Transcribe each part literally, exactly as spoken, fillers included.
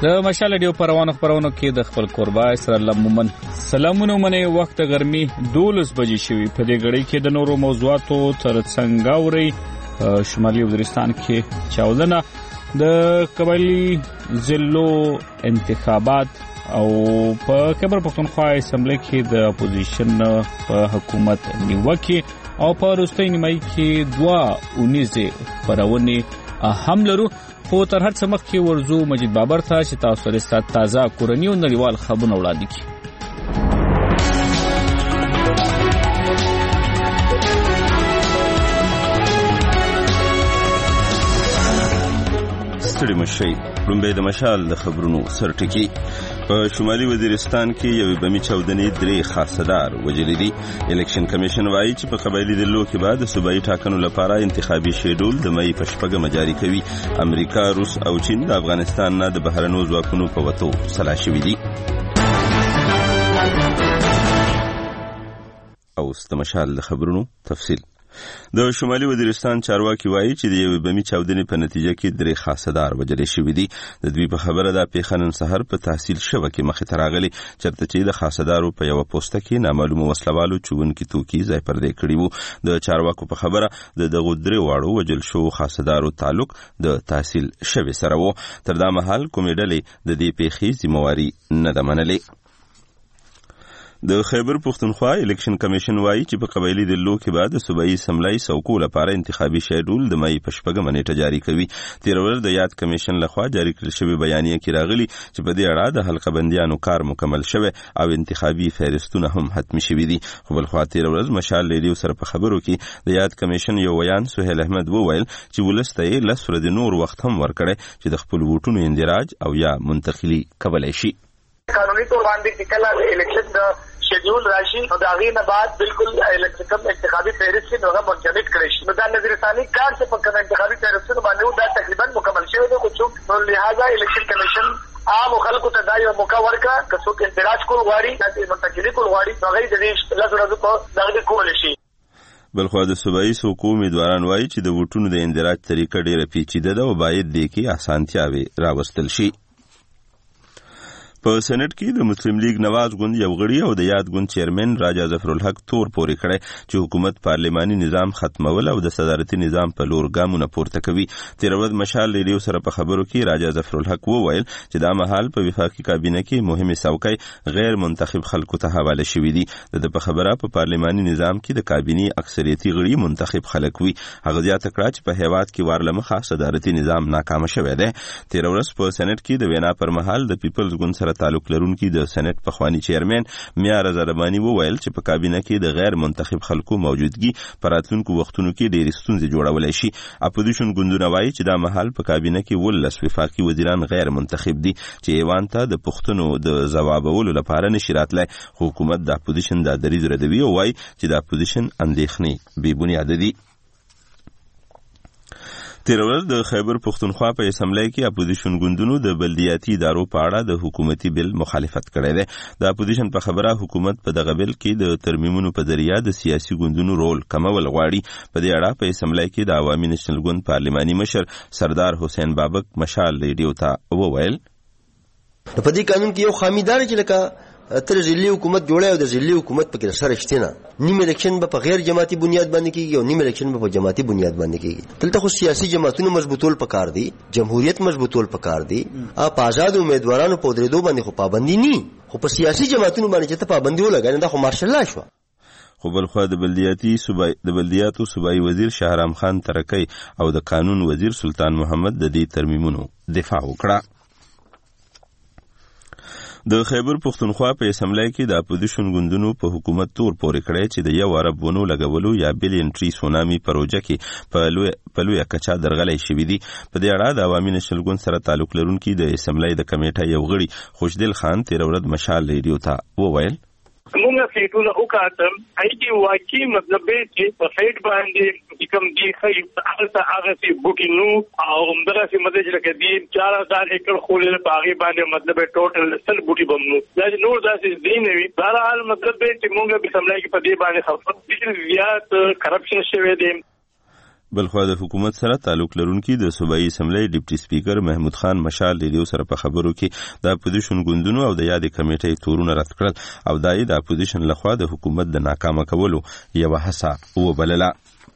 د مشال ډیو پروانه خبرونه کې د خپل قربا سره لممن سلامونه منه وخت ګرمي دولس بجې شوی په دې غړي کې د نورو موضوعاتو ترڅنګ اوري شمالي وزیرستان کې چاودنه د قبایلی ضلعو انتخابات او په خیبر پختونخوا اسمبلی کې د اپوزیشن په حکومت نیوکه او په وروستۍ نیمایي کې دوه اونیزه خبرونه هم لرو. خو تر هر څه مخکې ورزو مجید بابر ته چې تاسو لري تازه کورنی او نړیوال خبرونه وړاندې کړي. ستړي مشي لومبه د مشال د خبرونو سرټکی. په شمالي وزیرستان کې یو بمي چاودنې درې خاصدار وجلې دي. الیکشن کمیشن وایي چې په قبایلی ضلعو کې بعد صوبایي ټاکنو لپاره انتخابي شیډول د مئی په شپږمه جاری کوي. امریکا، روس او چین د افغانستان نه د بهرنیو ځواکونو په وتو سلا شوي دي. او ستمشال د خبرونو تفصیل. د شمالي وزیرستان چارواکي وایي چې د یو بمي چاودنې په نتیجه کې درې خاصدار وجلې شوي دي. د دوی په خبره دا پیښه نن سحر په تحصیل شوه کې مخې ته راغلې چېرته چې د خاصدارو په یوه پوسته کې نامعلومو وسلوالو چوونکي توکي ځای پرځای کړي وو. د چارواکو په خبره د دغو درې واړو وجل شوو خاصدارو تعلق د تحصیل شوي سره و. تر دا مهال کومې ډلې د دې پیښې ذمواري نه ده منلې. د خیبر پختونخوا الیکشن کمیشن وایي چې په قبایلی ضلعو کې بعد صوبایي اسمبلی سوکو لپاره انتخابي شیډول د مئی په شپږمه نیټه جاری کوي. تیر ورځ د یاد کمیشن لخوا جاری کړل شوی بیانیه کې راغلي چې په دې اړه د حلقه بندیانو کار مکمل شوی او انتخابي فهرستونه هم حتمي شوي دي. خو بل خوا تیر ورځ مشال ریډیو سره په خبرو کې د یاد کمیشن یو ویان سهیل احمد وویل چې ولسته یې لس ورځې نور وخت هم ورکړی چې د خپل ووټونو اندراج او یا منتقلي کولی شي. قانوني تور باندې چې کله الیکشن د شیډول راشي نو د هغې نه بعد بالکل کوم انتخابي فهرست نو هغه منجمد کړی شي. نو دا نظیر ثاني کار چې په کوم انتخابي فهرستونو باندې دا تقریبا مکمل شوی دی. خو څوک نو لہذا الیکشن کمیشن عام خلکو ته دا یو موقع ورکړه که څوک اندراج کول غواړي یا منتقلي کول غواړي نو هغه د دې لږ ورځې په دغه کولی شي. بلخوا د صوبایي څوکو امیدواران وایي چې د ووټونو د اندراج طریقه ډېره پیچیده ده او باید دې کې اسانتیاوې راوستل شي. په سېنات کې د مسلم لیگ نواز ګوند یو غړي او د یاد ګوند چیرمن راجا ظفرالحق تور پورې کړی چې حکومت پارلماني نظام ختمول او د صدارتي نظام په لور ګامونه پورته کوي. تیر ورځ مشال ریډیو سره په خبرو کې راجا ظفرالحق وویل چې دا مهال په وفاقي کابینه کې مهمه څوکۍ غیر منتخب خلکو ته حواله شوې دي. د په خبره په پارلماني نظام کې د کابینې اکثریتي غړي منتخب خلک وي. هغه زیاته کړه چې په هیواد کې وارلمخه صدارتي نظام ناکام شوی دی. تیر ورځ په سېنات کې د وینا پر مهال د پیپلز ګوند سره تعلق لرونکي د سېنات پخوانی چیرمن میا رضا رباني وویل چې په کابینه کې د غیر منتخب خلکو موجودګي په راتلونکو وختونو کې ډېرې ستونزې جوړولی شي. اپوزیشن ګوندونه وایي چې دا مهال په کابینه کې ولس وفاقي وزیران غیر منتخب دي چې ایوان ته د پوښتنو د ځوابولو لپاره نشي راتلی. خو حکومت د اپوزیشن دا دریځ ردوي او وایي چې د اپوزیشن اندېښنې بې بنیاده دي. تیر ورځ د خیبر پختونخوا په اسمبلی کې اپوزیشن ګوندونو د بلدیاتي ادارو په اړه د حکومتي بل مخالفت کړی دی. د اپوزیشن په خبره حکومت په دغه بل کې د ترمیمونو په ذریعه د سیاسي ګوندونو رول کمول غواړي. په دې اړه په اسمبلی کې د عوامي نېشنل ګوند پارلماني مشر سردار حسین بابک مشال ریډیو ته وویل په دې قانون کې یو خامي ده چې لکه تر ضلعي حکومت جوړه او د ضلعي حکومت پکې سره شتنه نیم الیکشن به په غیر جماعتي بنیاد باندې کیږي او نیم الیکشن به په جماعتي بنیاد باندې کیږي. دلته خو سیاسي جماعتونو مضبوطول پکار دي، جمهوریت مضبوطول پکار دي. اپ آزاد امیدوارانو په درې دوه باندې خو پابندي نه، خو په سیاسي جماعتونو باندې چې ته پابندي ولګای نه دا خو مارشل لا شو. خو بلخوا د بلدیاتي صوبای د بلدیاتو صوبایي وزیر شهرام خان ترکی او د قانون وزیر سلطان محمد د دې ترمیمونو دفاع وکړه. د خیبر پختونخوا په اسمبلی کې د اپوزیشن ګوندونو په حکومت تور پورې کړی چې د یو ارب ونو لګولو یا بلین ټری سونامي پروژه کې په لوی په لوی کچا درغلي شوې دي. په دې اړه د عوامي نېشنل ګوند سره تعلق لرونکي د اسمبلی د کمیټه یو غړي خوشدل خان تیر ورځ مشال ریډیو ته وویل موږ فیټونه وکاتم اېږي واقعي مطلب چې په فیټ باندې کوم دی خې هغه هغه سي بوکینو او همدغه سي مدد لکه دی چار هزار ایکڑ خولې په هغه باندې مطلب ټوټل سل بوټي بمنو دا نور داسې دی نه وي. بهرحال مطلب چې موږ په سملای کې په دې باندې خبر دي زیات کرپشن شوی دی. بلخو د حکومت سره تعلق لرونکي د صوبایي اسمبلی ډیپټي سپیکر محمود خان مشال ریډیو سره په خبرو کې د اپوزیشن ګوندونو او د یادې کمیټې تورونه رد کړل او دای د اپوزیشن لخوا د حکومت د ناکامه کولو یو هڅه وبلله.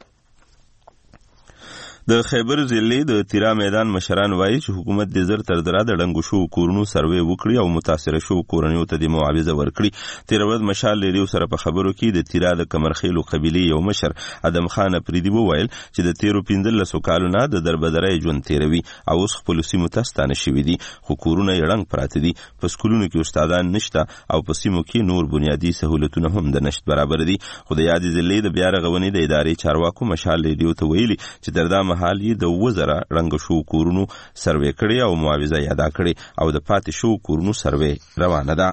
د خیبر ضلع د تیرا میدان مشران وایي چې حکومت د زر تر دره د ډنګو شو کورونو سروې وکړي او متاثره شو کورنیو ته د معاوضه ورکړي. تیر ورځ مشال ریډیو سره په خبرو کې د تیرا د کمرخیلو قبيله یو مشر ادم خان افریدي وویل چې د تیرو پنځلسو کالو نه د دربدرۍ ژوند تیروي او اوس خپل سیمو ته ستانه شوي دي، خو کورونه یې ړنګ پراته دي، په سکولونو کې استادان نشته او په سیمو کې نور بنیادي سهولتونه هم د نشت برابر دي. خو د یادې ضلع د بیا رغونې د ادارې چارواکو مشال ریډیو ته ویلي چې تر دا مهال یې د وزره رنګ شو کورونو سروې کړي او معاوضه یې ادا کړي او د پاتې شو کورونو سروې روانه ده.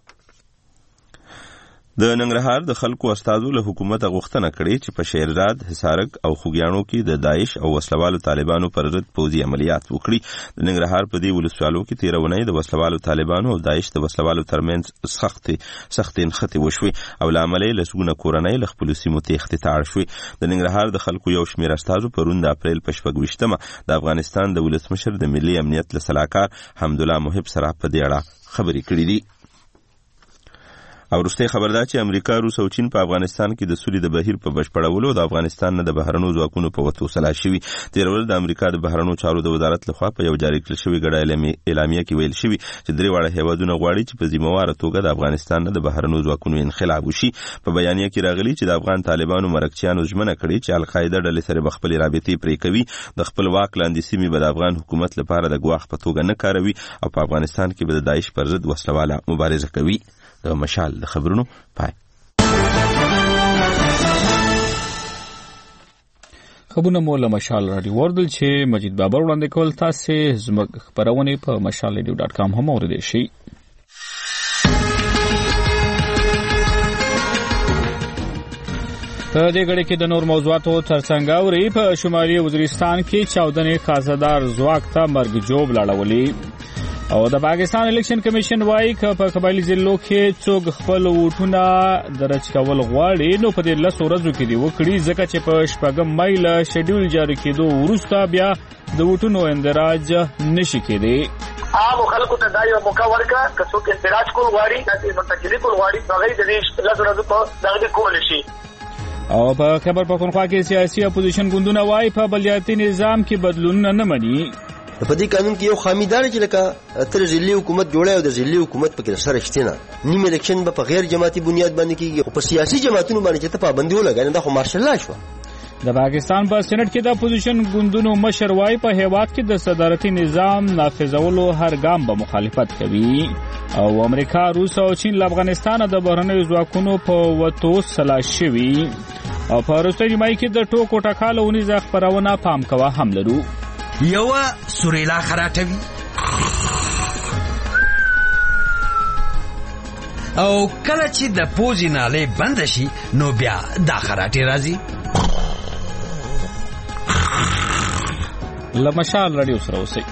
د ننګرهار د خلکو استازو له حکومت غوښتنه کړې چې په شیرزاد، حصارک او خوګیاڼو کې د داعش او وسلوالو طالبانو پر ضد پوځي عملیات وکړي. د ننګرهار په دې ولسوالو کې تیر اونۍ د وسلوالو طالبانو او داعش د وسلوالو ترمنځ سخت سخت انخته وشوي او له عملي لسګونه کورنۍ له خپل سیمو تېښتې ته اړ شوي. د ننګرهار د خلکو یو شمېر استازو پرون د اپریل په شپږ ویشتمه د افغانستان د ولسمشر د ملي امنیت له سلاکار حمدالله محب سره په دې اړه خبرې کړې دي. او وروستۍ خبر ده چې امریکا، روس او چین په افغانستان کې د سولې د بهیر په بشپړولو د افغانستان نه د بهرنیو ځواکونو په وتو سلا شوي. تېره ورځ د امریکا د بهرنیو چارو د وزارت لخوا په یو جاري کړل شوي ګډه اعلامیه کې ویل شوي چې درې واړه هیوادونه غواړي چې په ذمهواره توګه د افغانستان نه د بهرنیو ځواکونو انخلاء وشي. په بیانیه کې راغلي چې د افغان طالبانو مرکچیانو ژمنه کړې چې القاعده ډلې سره به خپلې رابطې پرې کوي، د خپل واک لاندې سیمې به د افغان حکومت لپاره د ګواښ په توګه نه کاروي او په افغانستان کې به د داعش پر ضد وسلواله مبارزه کوي. د مشال د خبرونو پای. خبرونه مو له مشال راډیو وردل چې مجید بابر وړاندې کول. تاسو زموږ خبرونه په مشال ریډیو ډاټ کام هم اوریدئ شئ. په دې غړي کې د نور موضوعاتو ترڅنګ اوري په شمالي وزیرستان کې چاودنې خازدار ځواک ته مرګ جوړ لاړولې او د پاکستان الیکشن کمیشن وايي چې په قبایلی ضلعو کې څوک خپل ووټونه درج کول غواړي نو په دې لس ورځو کې دی وکړي، ځکه چې په شپږم مای له شیډول جاری کېدو وروسته بیا د ووټونو اندراج نشي کېدی. عام خلکو ته دا یو موقع ورکړه چې څوک اندراج کول غواړي، چې منتقلی کول غواړي، هغه د دې لس ورځو په دغه کول شي. او په خبر پښتونخوا کې سیاسي اپوزیشن ګوندونه وايي په بلدیاتي نظام کې بدلون نه مني. په دې قانون کې یو خامیدار چې لکه تر ضلعي حکومت جوړه او د ضلعي حکومت پکې سره شتنه نیم الیکشن په غیر جماعتي بنیاد باندې کیږي او په سیاسي جماعتونو باندې چې ته پابندي ولګای دا خو مارشل لا شو. د پاکستان په سېنات کې د اپوزیشن ګوندونو مشر وايي په هیواد کې د صدارتي نظام نافذولو هر ګام به مخالفت کوي او امریکا، روس او چین له افغانستان د بهرنیو ځواکونو په وتو سلا شوي او په وروستي مای کې د ټوکو ټکالو ونیزه خبرونه پام کوه هم لرو. یوه سوریلا خراټوي او کله چې د پوزي نالې بند شي نو بیا دا خراټي راځي. له مشال راډیو سره اوسئ.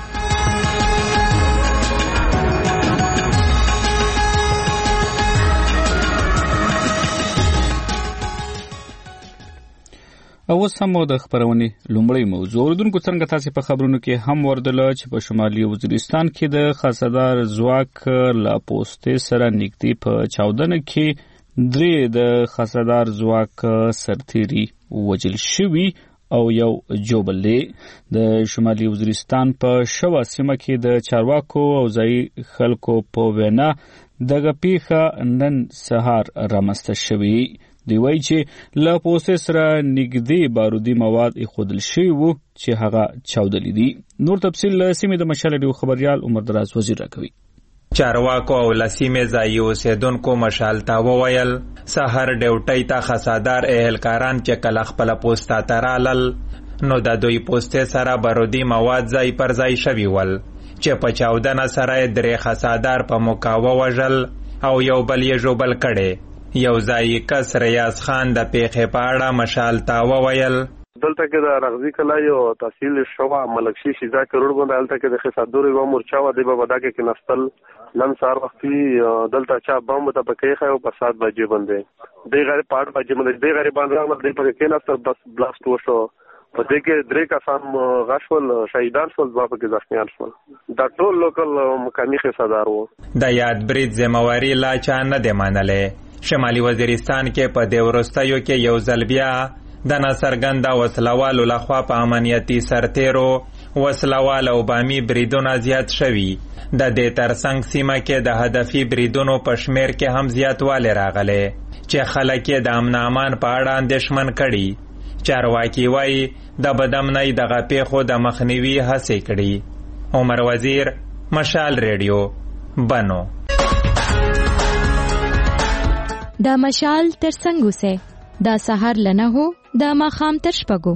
او اوس هم د خبرونې لومړی موضوع اوریدونکو څنګه تاسو په خبرونو کې هم وردله چې په شمالي وزیرستان کې د خاصدار ځواک لا پوسټ سره نږدې په چاودنه کې درې د خاصدار ځواک سرتیري وژل شوي او یو جوبلې د شمالي وزیرستان په شوا سیمه کې د چارواکو او ځای خلکو په وینا دغه پیښه نن سهار رامنځته شوې. دی وایي چې له پوسټ سره نږدې بارودي مواد ایښودل شوي وو چې هغه چاودلي دي. نور تفصیل له سیمې د مشال ریډیو خبریال عمر دراز وزیر راکوي. چارواکو او لسیمې ځایي اوسېدونکو مشال ته وویل سحر ډیوټۍ ته خسادار اهلکاران چې کله خپله پوسټه ته رالل نو د دوی پوسټې سره بارودي مواد ځای پر ځای شوي ول چې په چاودنه سره یې درې خسادار په موقع ووژل او یو بل یې ژوبل کړی. یو ځایي کس ریاض خان د پیښې په اړه مشال ته وویل دلته کې د رغزي کلا یو تحصیل شوا ملکشي شیزا کروڑ باندې دلته کې د خسادور یو مورچا و دی په ودا کې کې نستل نن سار وختي دلته چا بم ته پکې خو په سات بجې باندې دی غری پاړ بجې باندې دی غری باندې باندې پکې کې نستل بس بلاست وشو په دې کې درې کسان غشول شهیدان شول، دوه پکې زخمیان شول. دا ټول لوکل مقامي حصدار وو. د یاد برید ذمہواری لا چا نه دی منلې. شمالي وزیرستان کې په دې وروستیو کې یو ځل بیا د ناڅرګنده وسلوالو لخوا په امنیتي سرتیرو وسلوال او بامي بریدونه زیات شوي. د دې ترڅنګ سیمه کې د هدفي بریدونو په شمیر کې هم زیاتوالی راغلی چې خلک یې د امن امان په اړه اندېښمن کړي. چارواکي وایي د بدامنۍ دغه پیښو د مخنیوي هڅې کړي. عمر وزیر، مشال ریډیو، بنو. د مشال ترڅنګ اوسه دا سحر لنه هو د ماخام تر شپږو.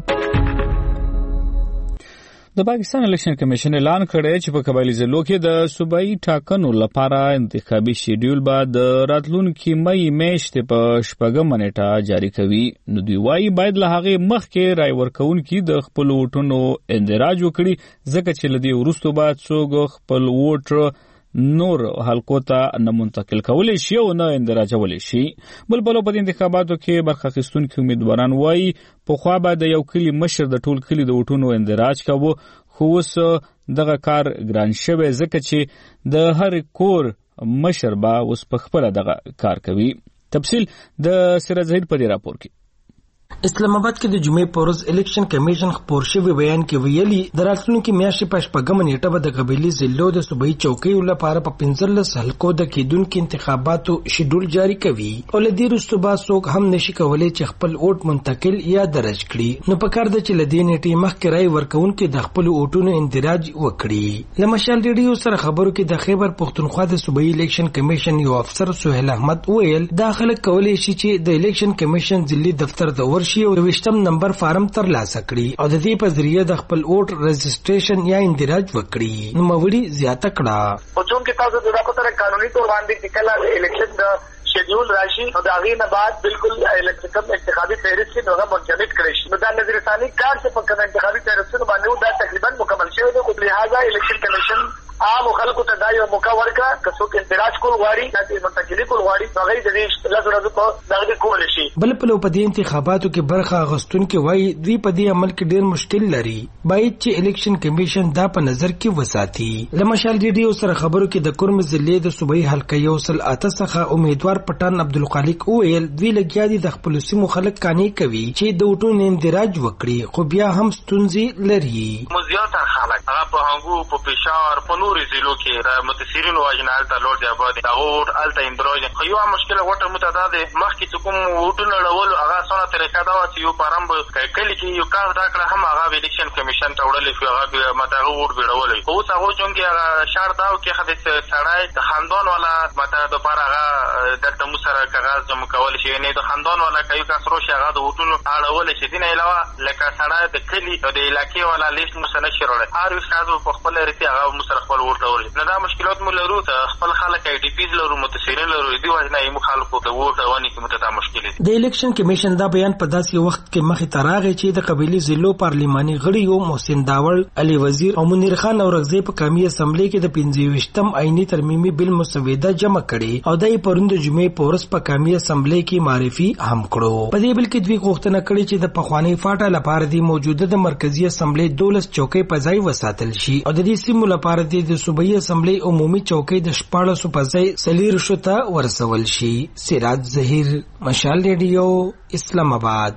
د پاکستان الیکشن کمیشن اعلان کړی چې په قبایلی ضلعو کې د صوبایي ټاکنو لپاره انتخابي شیډیول به د راتلونکي مئی میاشتې په شپږمه نیټه جاری کوي. نو دوی وایي باید له هغې مخکې رای ورکوونکي د خپلو ووټونو اندراج وکړي، ځکه چې له دې وروسته به څوک خپل ووټ نور حلقو ته نه منتقل کولی شي او نه اندراجولی شي. بل بلو په انتخاباتو کې برخه اخیستونکي امیدواران وایي پخوا به د یو کلي مشر د ټول کلي د ووټونو اندراج کوو، خو اوس دغه کار ګران شوی ځکه چې د هر کور مشر به اوس په خپله دغه کار کوي. تفصیل د سراج ظهیر په دې راپور کې. اسلام آباد کې د جمعې په ورځ الیکشن کمیشن خپور شوی بیان کې ویلي د راتلونکي میاشتې په شپږمه نیټه به د قبایلي ضلعو د صوبایي چوکیو لپاره په پنځلس حلقو د کېدونکو انتخاباتو شیډول جاری کوي او له دې وروسته به څوک هم نشي کولی چې خپل ووټ منتقل یا درج کړي. نو پکار ده چې له دې نیټې مخکې رای ورکوونکي د خپلو ووټونو اندراج وکړي. له مشال ریډیو سره خبرو کې د خیبر پښتونخوا د صوبایي الیکشن کمیشن یو افسر سهیل احمد ویل دا خلک کولی شي چې د الیکشن کمیشن ضلعي دفتر ته ورشي او د ویشتم نمبر فارم ترلاسه کړي او د دې په ذریعه د خپل ووټ رجسټریشن یا اندراج وکړي. نو موري زیاته کړه او چون کې تاسو د دغه تر قانوني تور باندې چې کله الیکشن د شیډیول راشي او د هغې نه بعد بالکل الیکشن انتخابي فهرست کې هغه منجمد کړی شي. نو دا نظر ثاني کار چې په کوم انتخابي فهرستونو باندې دا تقریبا مکمل شوی دی. خو لہذا الیکشن کمیشن عام خلکو ته دا یو موقع ورکړه که څوک اندراج کول غواړي یا منتقلي کول غواړي هغه د دې لاسو راځو په دغه کولی شي. بل په په دې انتخاباتو کې برخه اخیستونکي وایي دوی په دې عمل کې ډېر مشکل لري، باید چې الیکشن کمیشن دا په نظر کې وساتي. له مشال ریډیو سره خبرو کې د کورم ضلع د صوبایي حلقه یو سل اته څخه امیدوار پټان عبدالخالق وویل دوی لګیا دي د خپلو سیمو خلک قانع کوي چې د ووټونو اندراج وکړي، خو بیا هم ستونزې لري. زیاتره خلک هغه په هنګو په پېښور په نورو ضلعو کې د متاثرینو وجنه هلته لوړ دی آباد هغه ووټ هلته اندراج. خو یوه مشکله غوټه موته دا دی مخکې چې کوم ووټونه اړولو هغه اسانه طریقه دا وه چې یو فارم به کلي کې یو کاغذ راکړه هم هغه به الیکشن کمیشن ته وړلی شو، هغه ماته هغه ووټ بیړولی. خو اوس هغه چونکې هغه شرط دا و کې هغه سړی د خاندان والا ماته دپاره هغه دلته موږ سره کاغذ جمع کولی شي، یعنې د خاندان والا که یو کس راشي هغه د ووټونو اړولی شي. دې نه علاوه لکه سړی د کلي او د علاقې والا لیست موږ سره نشي راوړی، هر یو ښځه په خپله ریتې هغه موږ سره خپل ووټ راوړي. نو دا مشکلات مو لرو، خپل خلک آی ډي پیز لرو، متاثرین لرو، دې وجه نه موږ خلکو د ووټ ونې کې موږ ته دا مشکل دي. د الیکشن کمیشن دا بیان په داسې وخت کې مخې ته راغی چې د قبایلي ضلعو پارلماني غړي یو محسن داوړ، علي وزیر او منیر خان اورغزی په قومي اسمبلی کې د پنځه ویشتم آئینی ترمیمي بل مسوده جمع کړي او د پروند جمعې په ورځ په قومي اسمبلی کې معرفي هم کړو. په دې بل کې دوی غوښتنه کړې چې د پخواني فاټا لپاره د موجوده د مرکزی اسمبلی دولس چوکۍ په ځای وساتل شي او د دې سیمو لپاره د صوبایي اسمبلی عمومي چوکۍ د شپاړسو په ځای څلېرویشتو ته ورسول شي. سراج ظهیر، مشال ریډیو، اسلام آباد.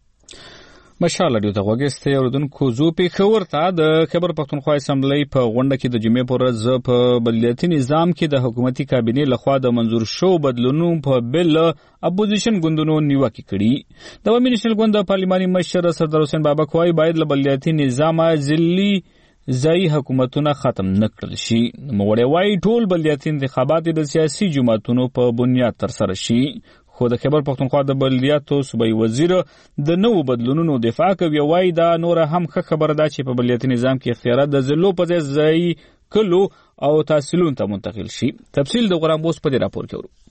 مشال ریډیو ته غوږ ایستی اورېدونکو زو پېښور ته د خیبر پښتونخوا اسمبلی په غونډه کې د جمعې په ورځ په بلدیاتي نظام کې د حکومتي کابینې لخوا د منظور شوو بدلونونو په بل اپوزیشن ګوندونو نیوکې کړي. د عوامي نېشنل ګوند د پارلماني مشر سردار حسین بابک وایي باید له بلدیاتي نظامه ځلي ځایي حکومتونه ختم نه کړل شي. نوموړی وایي ټول بلدیاتي انتخابات د سیاسي جماعتونو په بنیاد ترسره شي. خو د خیبر پښتونخوا د بلدیاتو صوبایي وزیر د نوو بدلونونو دفاع کوي. وایي دا نوره هم ښه خبره ده چې په بلدیاتي نظام کې اختیارات د ضلعو په ځای ځایي کلو او تحصیلونو ته منتقل شي. تفصیل د غرام بوس په دې راپور کې ورو.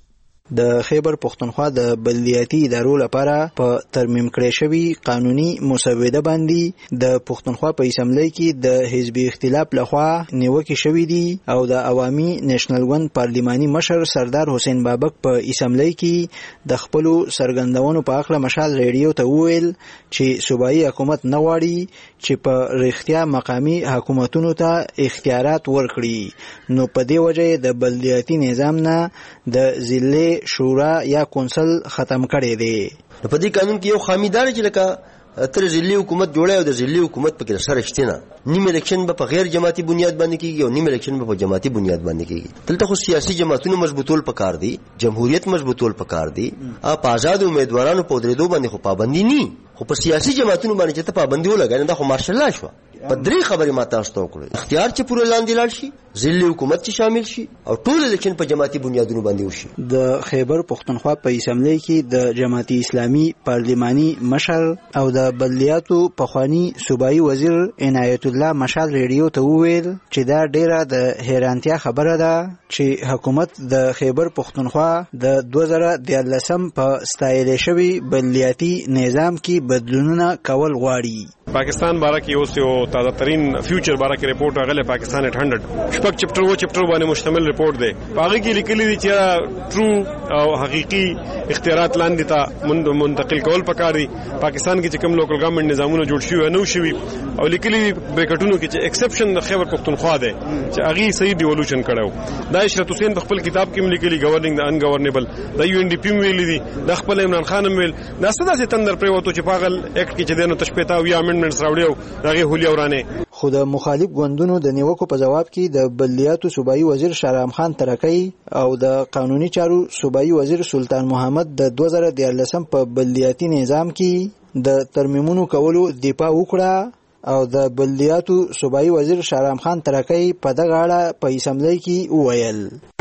د خیبر پختونخوا د بلدیاتي ادارو لپاره په ترمیم کړی شوی قانوني مسوده باندې د پختونخوا په اسمبلی کې د حزبي اختلاف لخوا نیوکې شوې دي او د عوامي نېشنل ګوند پارلماني مشر سردار حسین بابک په اسمبلی کې د خپل سرګندونو په اړه مشال ریډیو ته وویل چې صوبایي حکومت نه غواړي چې په رښتیا مقامی حکومتونو ته اختیارات ورکړي، نو په دې وجه د بلدیاتي نظام نه د ضلع شورا یا کونسل ختم کړي دي. په دې قانون کې یو خامی دار چې لکه تر ضلعي حکومت جوړه او د ضلعي حکومت په کې سره شته نه نیم الیکشن به په غیر جماعتي بنیاد باندې کیږي او نیم الیکشن به په جماعتي بنیاد باندې کیږي. دلته خو سیاسي جماعتونو مضبوطول پکار دي، جمهوریت مضبوطول پکار دي، اپ آزاد امیدوارانو په درېدو باندې خو پابندي نه، خو په سیاسي جماعتونو باندې چې ته پابندي ولګای نه دا خو مارشل لا شو. په درې خبرې ما تاسو ته وکړې، اختیار چې پوره لاندې لاړ شي، ضلعي حکومت چې شامل شي او ټول الیکشن په جماعتي بنیادونو باندې وشي. د خیبر پختونخوا په اسمبلی کې د جماعتي اسلامي پارلماني مشر او د بلدیاتو پخوانی صوبایي وزیر عنایت الله مشال ریډیو ته وویل چې دا ډیره د حیرانتیا خبره ده چې حکومت د خیبر پختونخوا د دوه زره دیارلسم په ستایل شوی بلدیاتي نظام کې بدلونونه کول غواړي. پاکستان بارے کې اوس یو تازه ترين فیوچر بارے کې رپورت راغله پاکستان ایٹ ہنڈریڈ شپږ چپټر و چپټر باندې مشتمل رپورت دی. هغه کې لیکلي دي چې ټرو او حقيقي اختیارات لاندې ته منتقل کول پکاري. پاکستان کې چې کوم لوکل ګورنمنت نظامونه جوړ شوي نو شوي او لیکلي بریکټونو کې چې ایکسپشن د خیبر پختونخوا دی چې هغه صحیح ډیولوشن کړو. دا عشرت حسین په خپل کتاب کې لیکلي گورننګ د ان گورنیبل د یو ان ډي پی ویلي دي، د خپل عمران خان ویل دا څه داسې تندر پرې وته چې پاغل اکټ کې چې دنه تشپېتا او یا امندمنټس راوړیو دغه هولیا ورانه. خو د مخالف ګوندونو د نیوکو په جواب کې د بلدیاتو صوبایي وزیر شهرام خان ترکی او د قانوني چارو صوبایي وزیر سلطان محمد د دوه زره دیارلسم په بلدیاتي نظام کې د ترمیمونو کولو دفاع وکړه او د بلدیاتو صوبایي وزیر شهرام خان ترکی په دغه اړه په اسمبلی کې وویل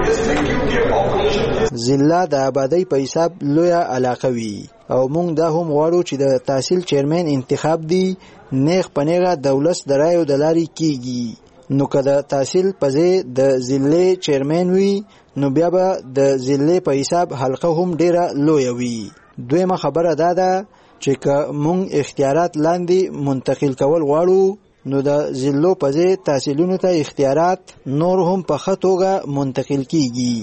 ضلع د آبادی په حساب لویه علاقه وي او موږ دا هم غواړو چې د تحصیل چیرمن انتخاب دی نیغ پنیغه دولت درایو د لاري کیږي، نو که د تحصیل په ځای د ضلع چیرمن وي نو بیا به د ضلع په حساب حلقه هم ډیره لویه وي. دویمه خبره دا ده چې که موږ اختیارات لاندې منتقل کول غواړو نو د ضلعو په ځای تحصیلونو ته اختیارات نور هم په ښه توګه منتقل کیږي.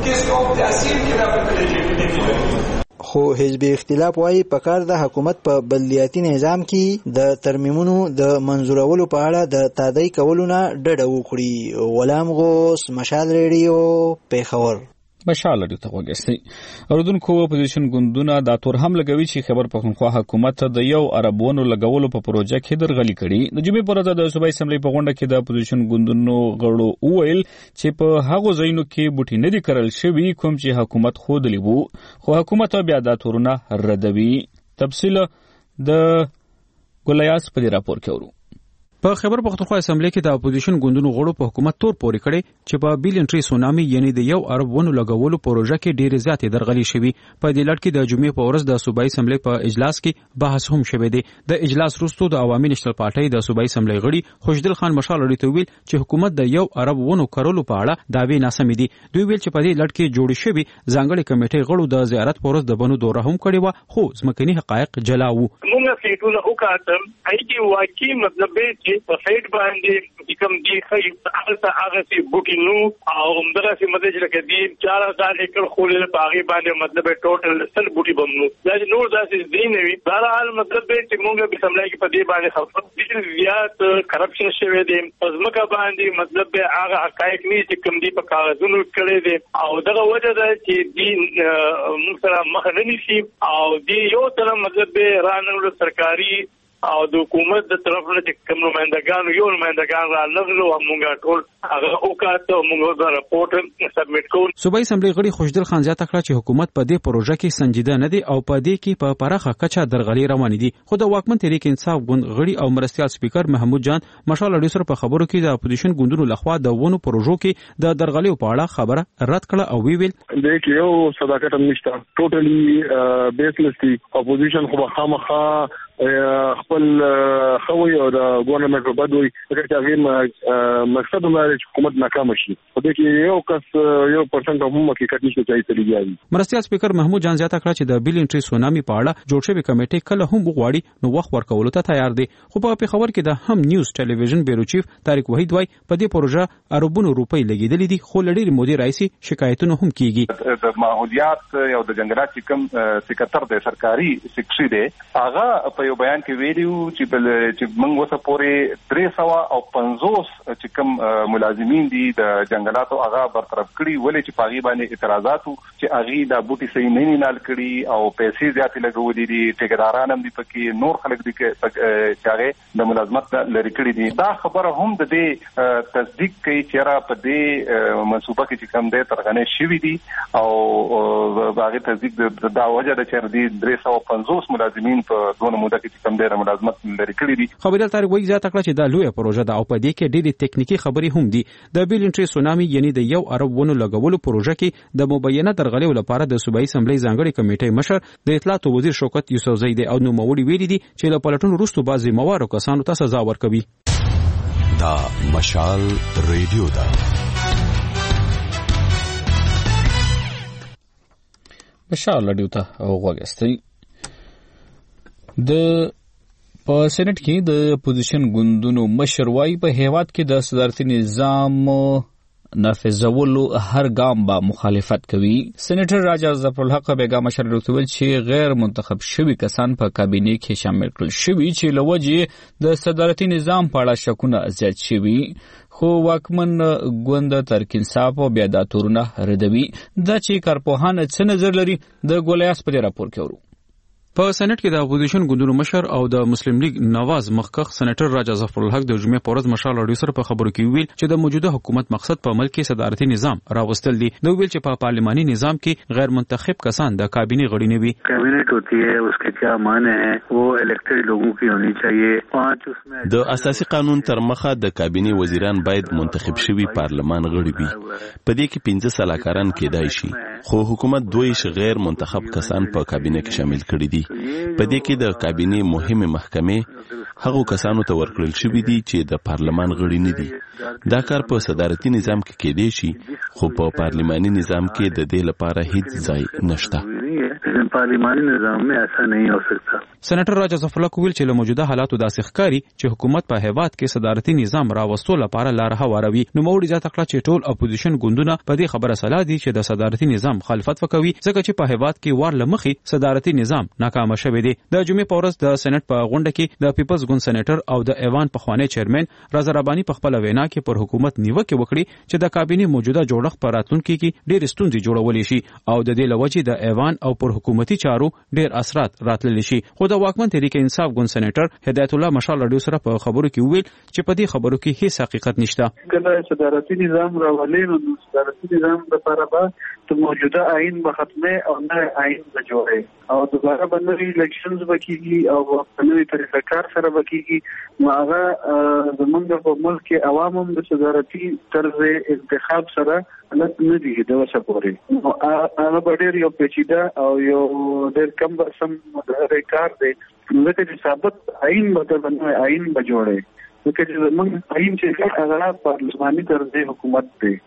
خو حزب اختلاف وايي پکار د حکومت په بلدیاتي نظام کې د ترمیمونو د منظورولو په اړه د تادی کولو نه ډډه وکړي. غلام غوث، مشال ریډیو، پیښور. مشال ریډیو ته وګورئ. اردوونکو اپوزیشن ګوندونه دا تور هم لګوي چې خیبر پختونخوا حکومت د یو اربونو لګولو په پروژه کې درغلي کړي. د جمعې پر ورځ د صوبایي اسمبلی په غونډه کې د اپوزیشن ګوندونو غړو وویل چې په هغو ځایونو کې بوټي نه دي کرل شوي کوم چې حکومت ښودلي وو، خو حکومت بیا دا تورونه ردوي. تفصیل د ګلیاس په دې راپور کې ورو. په خیبر پختونخوا اسمبلی کې د اپوزیشن ګوندونو غړو په حکومت تور پورې کړي چې په بیلین ټری سونامي یعنی د یو ارب ونو لګولو پروژه کې ډېرې زیاتې درغلي شوي. په دې لړ کې د جمعې په ورځ د صوبایي اسمبلی په اجلاس کې بحث هم شوی دی. د اجلاس وروسته د عوامي نېشنل پارټۍ د صوبایي اسمبلی غړي خوشدل خان مشال ریډیو ته ویل چې حکومت د یو ارب ونو کرلو په اړه دعوی ناسمې دي. دوی ویل چې په دې لړ کې جوړې شوي ځانګړې کمیټې غړو د زیارت په ورځ د بنو دوره هم کړې وه، خو ځمکني حقایق جلا وو. موږ فیټونه وکړم اې کې واقعي مطلب دی چې په فیټ باندې کوم دی خی هغه هغه سي بوکینو او عمره سي مدد لکه دی چار هزار ایکڑ خولل پاغي باندې مطلب ټوټل سل بوټي بمنو دا نور داسې دی نه وي. بهرحال مطلب دی چې موږ به سملای کې په دې باندې خپل زیات کرپشن شوی دی ازمکه باندې مطلب به هغه حقایق نه چې کوم دی په کاغذونو کړي دي او دغه وجه ده چې دی موږ سره مخ نه نشي او دی یو تر مطلب به رانه سرکاري او د حکومت د طرف نه چې کوم نمائندګان یو نمائندګان را لغلو موږ ټول هغه وکړو موږ دا راپورټ سبمیټ کوو. صوبایي اسمبلی غړي خوشدل خان زیاته کړه چې حکومت په دې پروژه کې سنجیده نه دی او په دې کې په پراخه کچه درغلي روانې دي. خو د واکمن تحریک انصاف ګوند غړي او مرستیال سپیکر محمود جان مشال ډیو سره په خبرو کې د اپوزیشن ګوندونو لخوا د ونو پروژو کې د درغلي په اړه خبره رد کړه او ویل د یو صداقت نشته ټوټلی بیسلس دی. اپوزیشن خو خامخا خپل خوي او د ګورنمنت په بدوي چې هغه مقصد هم لري چې حکومت ناکام شي. په دې کې یو کس یو پرسنټ هم حقیقت نشته چې تلګي. مرستيال سپیکر محمود جان زیاته کړه چې د بیل انټری سونامي په اړه جوړ شوی کمیټه کله هم وغواړي نو وخت ورکولو ته تیار دی. خو په خبر کې د هم نیوز ټلویزیون بیورو چیف طارق وحید وای په دې پروژه اربونو روپۍ لګیدلې دي خو لړې مودې راځي شکایتونه هم کیږي. د ماحولیات او د جنگلات کوم سکرټر د سرکاري سیکرټري دی هغه په یو بیان کې ویلو چې بل چې موږ وسه پورې درې سوه او پنځوس چې کوم ملازمین دي د جنگلاتو هغه برطرف کړي ولې چې پاغي باندې اعتراضات چې هغه د بوټي صحیح نه نال کړي او پیسې زیاتې لګولې دي ټیکداران هم دي پکې نور خلک دي چې هغه د ملازمت لري کړی دي. دا خبره هم د دې تصدیق کوي چې را په دې منصوبه کې چې کوم د ترغنې شوی دي او هغه تصدیق د وجه د چر دي درې سوه پنځوس ملازمین په دونه موده کې چې کوم د ملازمت لري کړی دي. خبردار طارق وایي زیاته کړه چې دا لویه پروژه ده او په دې کې ډېرې ټکنیکی خبرې هم دي. د بیل انټری سونامي یعنی د یو ارب ونو لګولو پروژه کې د مبینه درغلې لپاره د صوبایي اسمبلی ځانګړي کمیټې مشر د اطلاعات وزیر شوکت یوسفزۍ دی او نو موړي ویلي دي چې له پلټون وروسته بعضی موارو کسانو ته سزا ورکوي. دا مشال ریډیو دا مشال ریډیو ته وګورئ. د په سېنات کې د اپوزیشن ګوندونو مشر وايي په هیواد کې د صدارتي نظام نافذولو هر ګام با مخالفت کوي. سېنیټر راجا ظفرالحق بیگا مشر ویل چې غیر منتخب شوي کسان په کابینه کې شامل کړل شوي چې لوجه د صدارتي نظام په اړه شکونه زیات شوي خو واکمن ګوند ترک انصاف او بیا د تورونه ردوي دا چې کارپوهان څه نظر لري د ګولیاس په راپور کې ورو. په سېنات کې د اپوزیشن ګوندونو مشر او د مسلم لیگ نواز مخکخ سېنیټر راجا ظفرالحق د جمعې پورز مشال راډیو سره په خبرو کې ویل چې د موجوده حکومت مقصد په ملک کې صدارتي نظام راوستل دي. نو ویل چې په پارلماني نظام کې غیر منتخب کسان د کابینه غړي نه وي. کابینه ہوتی ہے اس کے کیا معنی ہے وہ الیکٹڈ لوگوں کی ہونی چاہیے. پانچ اس میں د اساسي قانون تر مخه د کابینه وزیران باید منتخب شوي پارلمان غړي وي. په دې کې پنځه سلاکاران کېدای شي خو حکومت دوی غیر منتخب کسان په کابینه کې شامل کړي دي. په دې کې د کابینه مهمه محکمې هغه کسانو ته ورکړل شوی دي چې د پارلمان غړي نه دي. دا کار په صدارتي نظام کې کېدای شي خو په پارلماني نظام کې د دې لپاره هیڅ ځای نشته. پارلماني نظام میں ایسا نہیں ہو سکتا. سېنیټر راجا ظفرالحق ویل چې له موجوده حالاتو داسې ښکاري چې حکومت په هیواد کې صدارتي نظام راوستو لپاره لار هواروي. نو موړي ځات کړه چې ټول اپوزیشن ګوندونه په دې خبره سلا دي چې د صدارتي نظام مخالفت وکوي ځکه چې په هیواد کې وار لمخي صدارتي نظام ناکام شوی دی. د جمعې په ورځ د سېنات په غونډه کې د پیپلز ګوند سېنیټر او د ایوان پخوانی چیرمن رضا ربانی په خپل وینا کې پر حکومت نیوکه وکړي چې د کابینه موجوده جوړښت پر راتلونکي کې ډېر ستونزې جوړولې شي او د دې لوجې د ایوان او پر حکومتي چارو ډېر اثرات راتللی شي. خو د واکمن تحریک انصاف ګوند سېنیټر هدایت الله مشال راډیو سره په خبرو کې ویل چې په دې خبرو کې هیڅ حقیقت نشته. کله صدارتي نظام راولې نو صدارتي نظام لپاره به ته موجوده آئین به ختمه او نه آئین به جوړه او دوباره به نوې الیکشنز وکړي او په نوې طریقه کار سره وکړي. نو هغه زمونږ په ملک کې عوام هم د صدارتي طرز انتخاب سره لږ نه دي د وسه پورې. نو هغه به ډېر یو پیچیده او یو ډېر کم سم کار دی ځکه چې ثابت آئین به نوې آئین به جوړه ځکه چې زمونږ آئین چې هغه پارلماني طرز حکومت دی.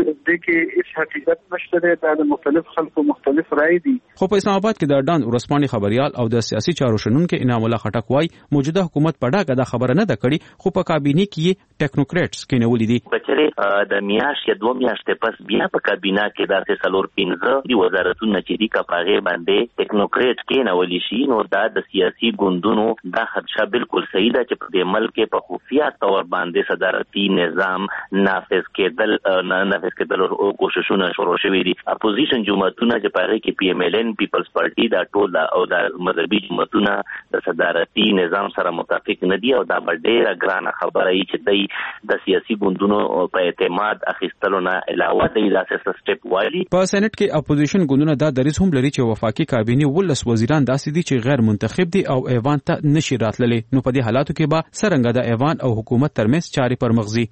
د کې هیڅ حقیقت نشته دی. دا د مختلف خلکو مختلف رائے دي. خو په اسلام آباد کې د ډان ورسپاني خبريال او د سیاسي چارو شنونکو انعام الله خټک وايي موجوده حکومت په ډاګه دا خبره نه ده کړې خو په کابینه کې ټیکنوکریټس کې نیولې دي. بچره د میاش یا دوه میاشتې پس بیا په کابینه کې داسې څلور پنځه دی وزارتونه چې دي کپاغه باندې ټیکنوکریټ کې نیولې شي. نو دا د سیاسي ګوندونو دا خدشه بالکل صحیح ده چې په ملک په خفیه تور باندې صدارتي نظام نافذ کېدل نافذ کېدل او کوششونه شروع شوې دي. اپوزیشن جماعتونه چې پاره کې پی ایم ال ان پیپلز پارټي دا ټول او دا مذهبي جماعتونه د صدارتي نظام سره متفق نه دي او دا ډېره ګرانه خبره ای چې د د سیاسي ګوندونو په اعتماد اخیستلو نه علاوه د داسې سټپ وایي. په سېنات کې اپوزیشن ګوندونه دا دریځ هم لري چې وفاقي کابینه ولس وزیران داسې دي چې غیر منتخب دي او ایوان ته نشي راتللی. نو په دې حالاتو کې به سرنګ د ایوان او حکومت ترمنځ چارې پر مغزي.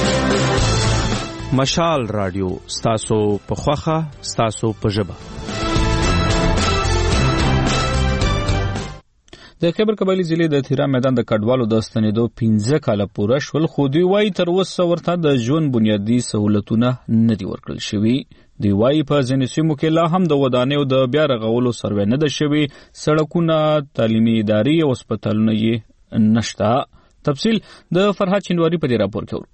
مشال راډیو ستاسو په خوخه ستاسو په ژبه. د خیبر قبایلی ضلع د تیرا میدان د کډوالو د ستنېدو پنځه کاله پوره شول، خو دوی وایي تر اوسه ورته د ژوند بنیادي سهولتونه نه دي ورکړل شوي. دوی وایي په ځینو سیمو کې لا هم د ودانیو د بیا رغولو سروې نه ده شوي، سړکونه، تعلیمي ادارې او هسپتالونه یې نشته. تفصیل د فرهاد چندواري په دې راپور کې ورو.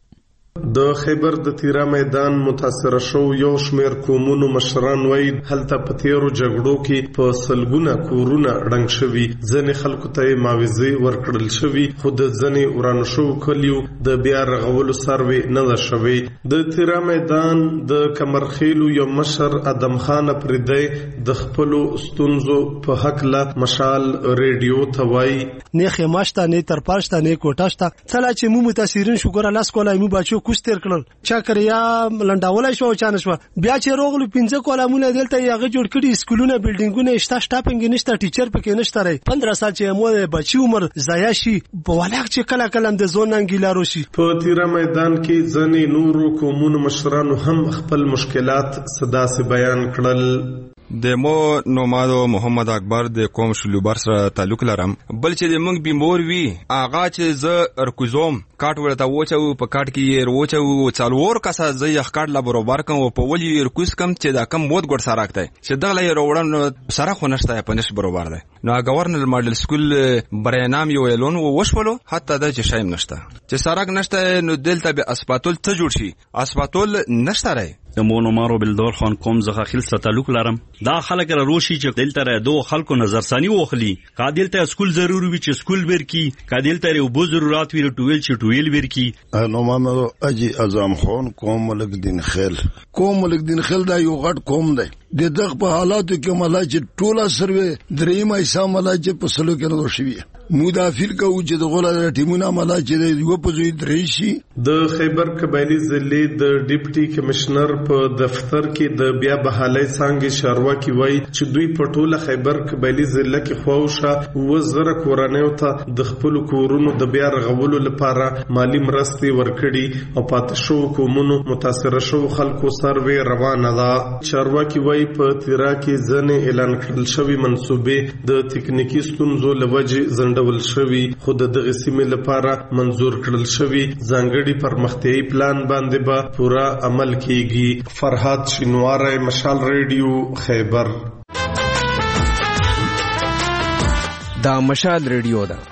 د خیبر د تیرا میدان متاثر شو یو شمیر قومونو مشران وایي هلته په تیرو جګړو کې په سلګونه کورونه ړنګ شوي، ځینې خلکو ته معاوضې ورکړل شوي، خو د ځینې ورانو شوو کلیو د بیا رغولو سروې نه ده شوی. د تیرا میدان د کمرخیلو یو مشر ادم خان پردی د خپلو ستونزو په هکله مشال ریډیو ته وایي نه خیماشته نه ترپاشته نه کوټاشته څلا چې مو متاثرین شو ګره لاس کولای مو بچو کوستر کړل چا کریا لنډاولای شو چانه شو بیا چې روغلو پنځه کولمونه دلته یغه جوړ کړي سکولونه بلډینګونه شته شټاپنګ نشته ټیچر پکې نشته ری پندرہ سال چې مو بچي عمر ضایع شي په ولاک چې کله کله د زون انګیلارو شي. په تیرا میدان کې ځنې نورو قومونو مشرانو هم خپل مشکلات صدا سي بیان کړل. د مو نومادو محمد اکبر د قوم شلوبر سره تعلق لرم، بل چې د موږ بیمور وی اغا چې ز ارکوزوم کاټ ورته وچو په کاټ کې وروچو څلور کسه ز یخ کاټ لا برابر کوم په ولي ارکوز کم چې دا کم مود ګډ سره راکته چې دغه وروړن سره خو نشته په نش برابر دی. نو گورنر ماډل سکول برینام یو اعلان وشولو حتی د چې شایم نشته چې سارک نشته نو دلته به اسپاتول ته جوړ شي، اسپاتول نشته رای. د مونو مارو بلدور خان قوم زخه خیل سره تعلق لرم. دا خلک را روشي چې دلته را دوه خلکو نظرثانی وخلی، قادل ته سکول ضروري وي چې سکول ورکی، قادل ته یو بو ضرورت وي ټویل چې ټویل ورکی. نو مامو اجي اعظم خان قوم ملک دین خیل قوم ملک دین خیل دا یو غټ قوم دی. د دغه په حالاتو کې ملای چې ټوله سروې درېمه حصہ ملای چې په سلو کې نور شوی مدافع کوي چې د غوړه ټیمونه ملای چې یو په ځای درې شي. د خیبر قبایلی ضلع د ډیپټي کمشنر په دفتر کې د بیا بحالۍ څنګه شاروکي وایي چې دوی په ټوله خیبر قبایلی ضلع کې خواوشه وزره کورانیو ته د خپل کورونو د بیا رغولو لپاره مالی مرستې ورکړي او پاتې شو قومونو متاثر شو خلکو سروې روانه ده. شاروکي وایي په تیرا کې ځنې اعلان کړل شوی منصوبې د تکنیکی ستونزو لوجې ځنډول شوی، خو د دغه سیمې لپاره منظور کړل شوی ځانګړي پرمختیایي پلان باندې به پورا عمل کیږي. فرهاد شینواری، مشال ریډیو، خیبر. دا مشال ریډیو ده.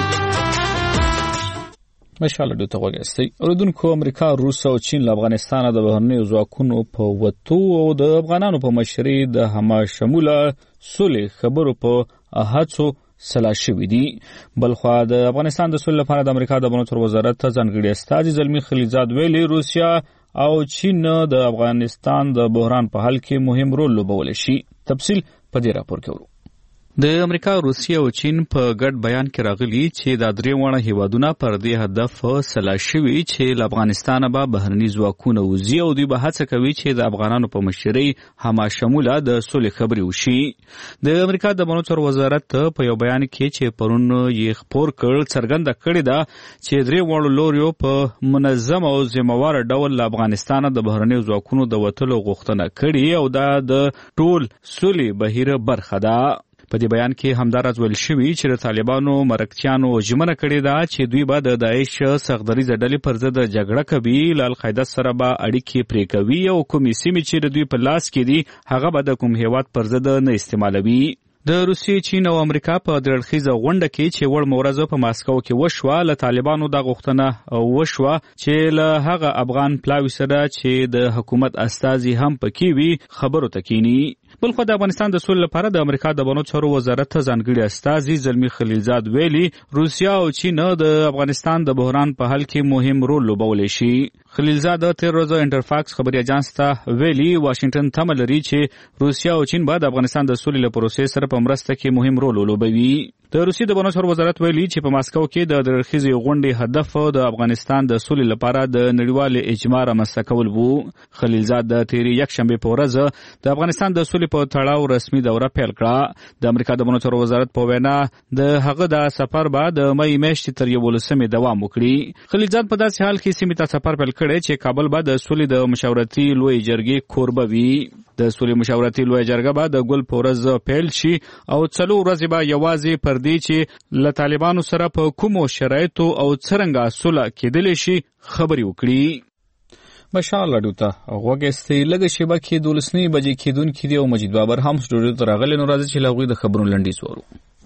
مشال ډیو ته وګورئ. اردوونکو امریکا، روس او چین له افغانستان د بهرنیو ځواکونو په وتو او د افغانانو په مشرۍ د هما شموله سولې خبرو په هڅو سلا شوي دي. بلخوا د افغانستان د سولې لپاره د امریکا د بهرنیو وزارت ځانګړي استازي زلمی خلیلزاد ویلي روسیا او چین د افغانستان د بحران په حل کې مهم رول لوبولی شي. تفصیل په دې راپور کې ورو. د امریکا، روسیه او چین په ګډ بیان کې راغلي چې دا درې وړه هیوادونه پر دې هدف سلا شوي چې له افغانستانه به بهرني ځواکونه وځي او دوی به هڅه کوي چې د افغانانو په مشرۍ هما شموله د سولې خبرې وشي. د امریکا د بهرنیو وزارت په یو بیان کې چې پرون یې خپور کړ څرګنده کړې ده چې درې وړو لوریو په منظم او ذمہوار ډول له افغانستانه د بهرنیو ځواکونو د وتلو غوښتنه کړې او دا د ټول سولې بهیر برخه ده. په دې بیان کې همدارز ویل شوي چې د طالبانو مرکتیانو ژمنه کړې ده چې دوی به د داعش سختدریځه ډلې پر ضد جګړه کوي، له القاعده سره به اړیکې پرې کوي او کومې سیمې چې د دوی په لاس کې دي هغه به د کوم هیواد پر ضد نه استعمالوي. د روسیې، چین او امریکا په درړخیزه غونډه کې چې وړ مورزه په ماسکو کې وشوه، له طالبانو د غوښتنه وشوه چې له هغه افغان پلاوي سره چې د حکومت استازي هم پکې وي خبرو ته کینی. بلخو د افغانستان د سولې لپاره د امریکا د بهرنیو چارو وزارت ځانګړي استازي زلمی خلیلزاد ویلي روسیا او چین د افغانستان د بحران په حل کې مهم رول لوبولی شي. خلیلزاد تیر ورځ انټرفاکس خبري اژانس ته ویلي واشنگټن تمه لري چې روسیا او چین به د افغانستان د سولې له پروسې سره په مرسته کې مهم رول ولوبوي. د روسیې د بهرنیو چارو وزارت ویلي چې په ماسکو کې د درخیزې غونډې هدف د افغانستان د سولې لپاره د نړیوال اجماع رامنځته کول وو. خلیلزاد د تیرې یکشنبې په ورځ د افغانستان د سولې په تړاو رسمي دوره پیل کړه. د امریکا د بهرنیو چارو وزارت په وینا د هغه د سفر بعد د مې میاشتې تر یولسمې دوام وکړي. خلیلزاد په داسې حال کې سیمې ته سفر پیل کړی چې کابل به د سولې د مشاورتي لوی جرګې کوربه وي. د سولې مشاورتي لویه جرګه به د ګل په ورځ پیل شي او څلور ورځې به یوازې پر دې چې له طالبانو سره په کومو شرایطو او څرنګه سوله کېدلی شي خبرې وکړي. بشار لاډو ته غوږ ایستئ. لږه شیبه کې دولسنۍ بجې کېدونکي دي او مجید بابر هم سټوډیو ته راغلی. نو راځئ چې له هغوی د خبرونو لنډیز وورو.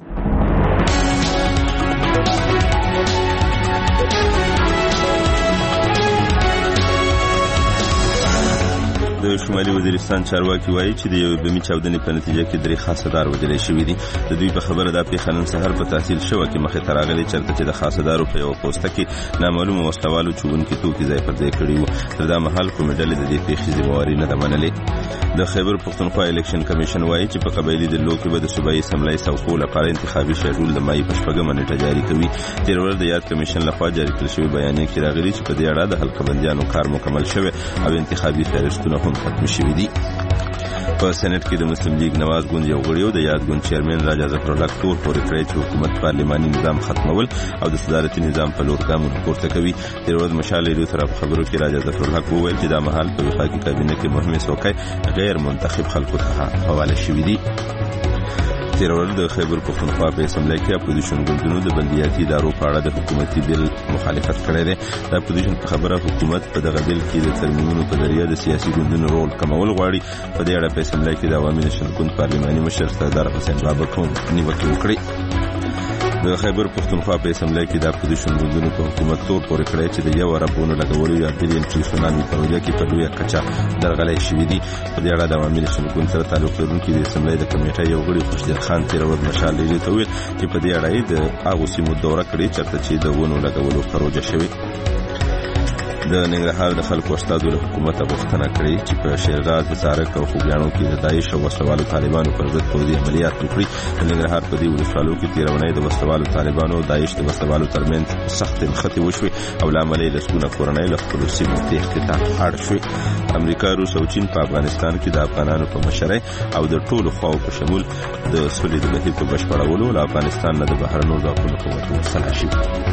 د شمالي وزیرستان چارواکي وایي چې د یوې بمي چاودنې په نتیجه کې درې خاصدار وژلي شوي دي. د دوی په خبره دا پیښه نن سهار په تحصیل شوه کې مخې ته راغلې چېرته چې د خاصدارو په یوه پوسته کې نامعلومه وسلوالو چوونکي توکي ځای پر ځای کړي وو. تر دا مهال کومې ډلې د دې پیښې ذمهواري نه ده منلې. د خیبر پښتونخوا الیکشن کمیشن وایي چې په قبایلي ډلو کې به د صوبایي اسمبلۍ څوکو لپاره انتخابي شیډول د مای په شپږمه نیټه جاري کوي. تېره ورځ د یاد کمیشن لخوا جاري کړل شوې بیانیه کې راغلي چې په دې اړه د حلقه بندیانو کار مکمل شوی او انتخابي فهرستونه هم ختم شوي دي. په سېنات کې د مسلم لیگ نواز ګوند یو غړی او د یاد ګوند چیرمن راجا ظفر الله تور پورې کړی چې حکومت پارلماني نظام ختمول او د صدارتي نظام په لور ګامونه پورته کوي. تېره ورځ مشال ریډیو سره په خبرو کې راجا ظفر الله وویل چې دا مهال په وفاقي کابینه کې مهمې څوکۍ غیر منتخب خلکو ته حواله شوي دي. تېره ورځ د خیبر پښتونخوا په اسمبلۍ کې اپوزیشن ګوندونو د بلدیاتي ادارو په اړه د حکومتي بیل مخالفت کړی دی. د اپوزیشن په خبره حکومت په دغه بیل کې د ترمیمونو په ذریعه د سیاسي ګوندونو رول کمول غواړي. په دې اړه په اسمبلۍ کې د عوامي نشن ګوند پارلماني مشر سردار حسین بابک هم نیوکې وکړې. د خیبر پښتونخوا په اسمبلۍ کې د اپوزیشن ګوندونو په حکومت تور پورې کړی چې د یو اربونو لګولو یا بلین ټری سونامي پروژه کې په لویه کچه درغلۍ شوي دي. په دې اړه د عوامي نشن ګوند سره تعلق لرونکي د اسمبلۍ د کمیټې یو غړي خوشدل خان تېره ورځ مشال ریډیو ته وویل چې په دې اړه یې د هغو سیمو دوره کړې چېرته چې د ونو لګولو پروژه شوې. د ننګرهار د خلکو استازو له حکومته غوښتنه کړې چې په شیرغاز د څارک او خوږیاڼو کې د داعش او وسلوالو طالبانو پر ضد پوځي عملیات وکړي. د ننګرهار په دې ولسوالو کې تېره اونۍ د وسلوالو طالبانو او داعش د وسلوالو ترمنځ سختې نښتې وشوې او له امله یې لسګونه کورنۍ له خپلو سیمو تېښتې ته اړ شوې. امریکا، روس او چین په افغانستان کې د افغانانو په مشرۍ او د ټولو خواو په شمول د سولې د بهیر په بشپړولو له افغانستان نه د بهرنیو ځواکونو په وتلو سلا شوي.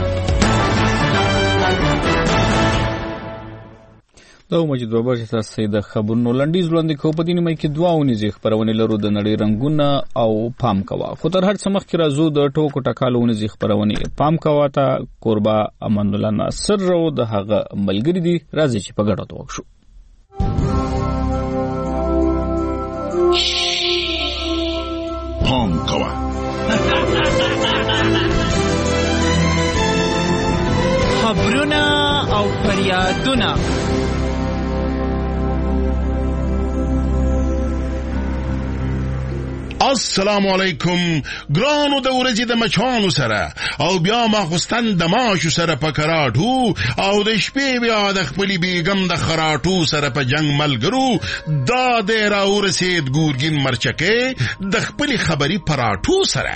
دا مجید بابر چې تاسو د خبرونو لنډیز وړاندې کوو. په دې نیمه کې دوه اونیزې خپرونې لرو، د نړۍ رنګونه او پام کوه. خو تر هر څه مخکې راځو د ټوکو ټکالو اونیزې خپرونې پام کوه ته. کوربه امان الله ناصر او د هغه ملګري دي. راځي چې په ګډه توګه شو. پام کوه. خبرونه او فریادونه السلام علیکم ګرانو د ورځې د مچانو سره او بیا ماخوستن د ماشو سره په کراټو او د شپې بیا د خپلې بیګم د خراټو سره په جنگ ملګرو. دا د راورسید ګورګین مرچکې د خپلې خبري پراټو سره.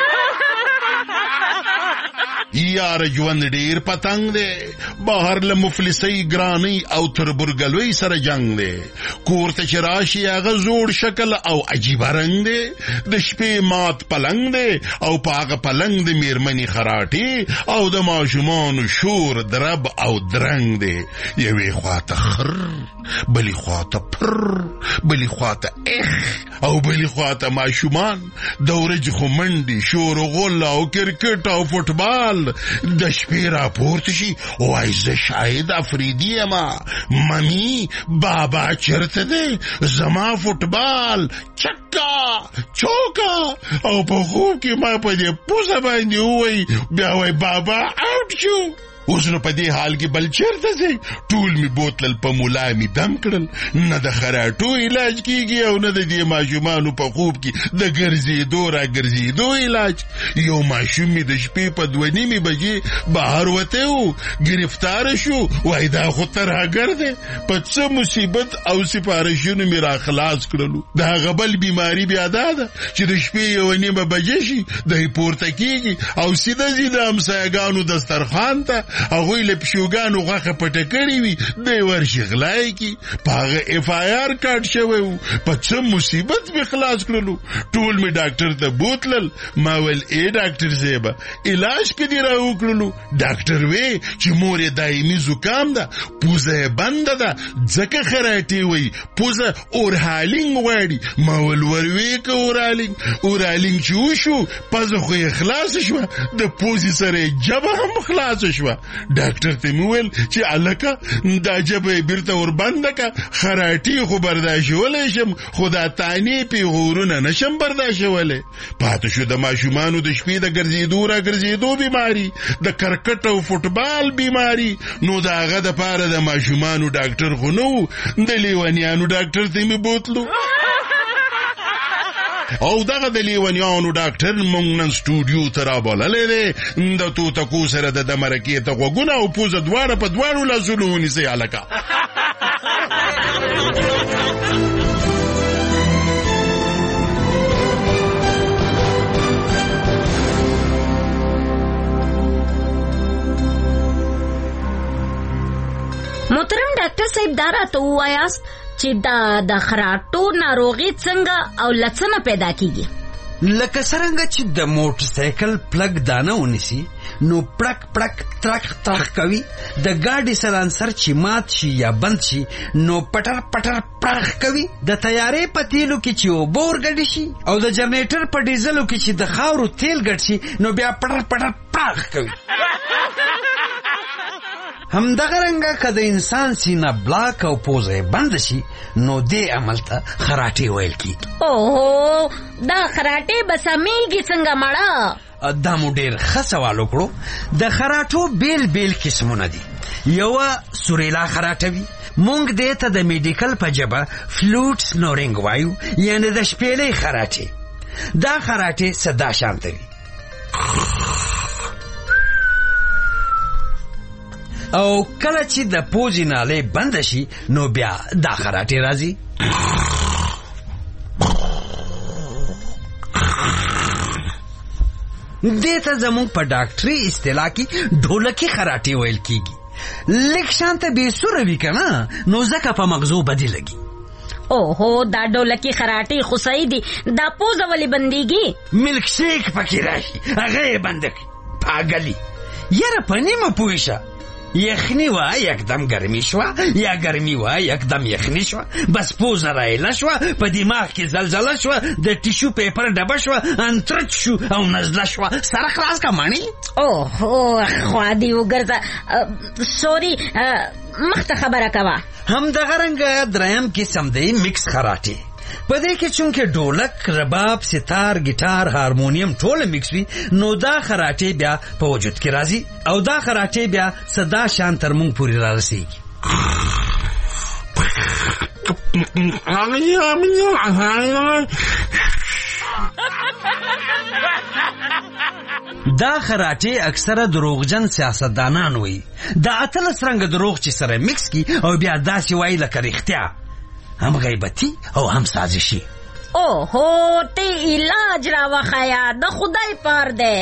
یار ژوند ډیر پتنګ دی، بهر له مفلسۍ ګرانۍ او تربورګلوۍ سره جنگ دی. کور ته چې راشي هغه زوړ شکل او عجیبه رنګ دی. د شپې مات پلنګ دی او په هغه پلنګ د میرمنې خراټې او د ماشومانو شور درب او درنګ دی. یوې خواته خر، بلې خواته پر، بلې خواته اخ او بلې خواته ماشومان. د ورځې خو منډې، شور و غل او کرکټ او فوټبال. د شپې راپورته شي وای زه شاید افریدي یما، ممی بابا چرته دی، زما فوټبال چکا چوکا. او په خوب کې ما په دې پوزه باندې وای بیا وای بابا آوټ شو. اوس نو په دې حال کې بل چیرته ځي؟ ټول می بوتل په مولا می دم کړل. نه د خراټو علاج کیږي او نه د دې ماشومانو په خوب کې د ګرځېدو را ګرځېدو علاج. یو ماشوم می د شپې په دوه نیمې بجې بهر وته و، گرفتار شو. وای دا خو ترهګر دی، په څه مصیبت او سپارښتنو می را خلاص کړلو. دا غبل بیماری بیا ده چې د شپې یو نیمه بجې شي د پورته کیږي او سیده سیده همسایګانو دسترخوان ته هغوی له پیشوګانو غوښه پټه کړې وي دی ورشي غلا کی په هغه اف آی آر کارت شوی و په څه مصیبت مې خلاص کړلو ټول مې ډاکټر ته بوتلل ما ویل ای ډاکټر صاحب علاج کې دې راوکړلو ډاکټر وی چې مور یې دایمي زکام ده پوزه یې بنده ده ځکه خراټې وی پوزه اورهالینګ غواړي ما ویل وروي که اورهالینګ اورهالینګ چې وشو پزه خو یې خلاص شوه د پوزې سره یې جبه هم خلاص شوه ډاکټر ته مې ویل چې هلکه دا جبه یې بیرته وربنده که خراټې خو برداشتولی شم خو دا تانې پیغورونه نشم برداشتولی پاتې شو د ماشومانو د شپې د ګرځېدو را ګرځېدو بیماري د کرکټ او فوټبال بیماري نو د هغه دپاره د ماشومانو ډاکټر خو نه و د لیونیانو ډاکټر ته مې بوتلو او دغه د لیونیانو ډاکټر مونږ نن سټوډیو ته رابللی دی د توتکو سره د مرکې ته غوږونه او پوزه دواړه په دواړو لاسونو ونیسئ هلکه محترم ډاکټر صاحب دا راته ووایاست چې دا د خراټو ناروغي څنګه او له څه نه پیدا کیږي؟ لکه څرنګه چې د موټر سایکل پلګ دانه ونیسي نو پړک پړک ترک ترک کوي د ګاډي سلانسر چې مات شي یا بند شي نو پټر پټر پړک کوي د تیارې په تیلو کې چې اوبه ورګډې شي او د جنریټر په ډیزلو کې چې د خاورو تیل ګډ شي نو بیا پټر پټر پړک کوي همدغه رنګه که د انسان سینه بلاک او پوزه بند شي نو دې عمل ته خراټې ویل کیږي. اوهو دا خراټې به سمیږي څنګه مړه؟ دا مو ډېر ښه سوال وکړو. د خراټو بیل بیل قسمونه دي. یوه سوریلا خراټه وي، مونږ دې ته د میډیکل په ژبه فلوټ سنورینګ وایو، یعنې د شپېلۍ خراټې. دا خراټې صدا شانته وي او کله چې د پوزې نالۍ بنده شي نو بیا دا خراټې راځي. دې ته زموږ په ډاکټري اصطلاح کې ډولکي خراټې ویل کیږي. لږ شانته بې سوره وي که نه نو ځکه په مغزو بدې لګي. اوهو دا ډولکي خراټې خو صحیح دي، دا پوزه ولې بندېږي؟ ملک شیک پکې راشي هغه یې بنده کړي. پاګلي یاره په نیمه پوه شه، یخنی وا یکدم گرمی شوا یا گرمی وا یکدم یخنی شوا، بس پوزه رایله شوا، په دماغ کې زلزله شوا، د ټیشو پیپر ډبه شوا، انترچ شو او نزله شوا. سره خلاص کا مانی. اوه خوا دې وګرځه، سوري مخته خبره کوه. همدغه رنګه دریم قسم دی مکس خراټې. په دې کې چونکې ډولک، رباب، ستار، ګیټار، هارمونیم ټول مکس وي نو دا خراټې بیا په وجود کې راځي او دا خراټې بیا صدا شان تر مونږ پورې را رسېږي. دا خراټې اکثره دروغجن سیاستدانان وي، دا اتلس رنګه دروغ چې سره مکس کی او بیا داسې وایي لکه رښتیا، هم غیبتی او هم سازشی. اوهو تی علاج را وخایا د خدای پار ده.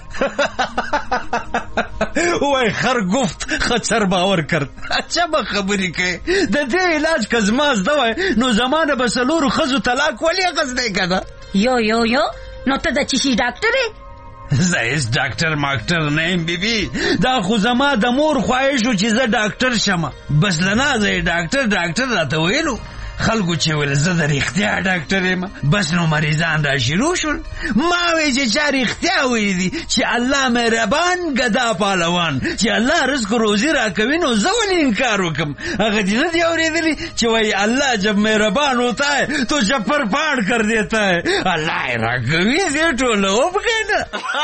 وای خر گفت خچر باور کرد. اچھا با خبری که د دې علاج که زما زده وای نو زمانه به څلورو ښځو طلاق ولې اخیستی که نه؟ یو یو یو نو ته د چیشي ډاکټر یې؟ زه هیڅ ډاکټر ماکټر نه یم بیبي، دا خو زما د مور خواهش و چې زه ډاکټر شمه. بس له نازه یې ډاکټر ډاکټر راته ویلو، خلکو چې ویل زه د رښتیا ډاکټر یم، بس نو مریضان را شروع شول. ما وی چې چا رښتیا ویلي دي چې الله مهربان ګدا پهلوان، چې الله رزق روزي راکوي نو زه ولې انکار وکم؟ هغه دې نه دي اورېدلي چې وایي الله جب مهربان ہوتا ہے تو چپر پاڑ کر دیتا ہے. الله یې راکوي دې ټوله وبکې نه.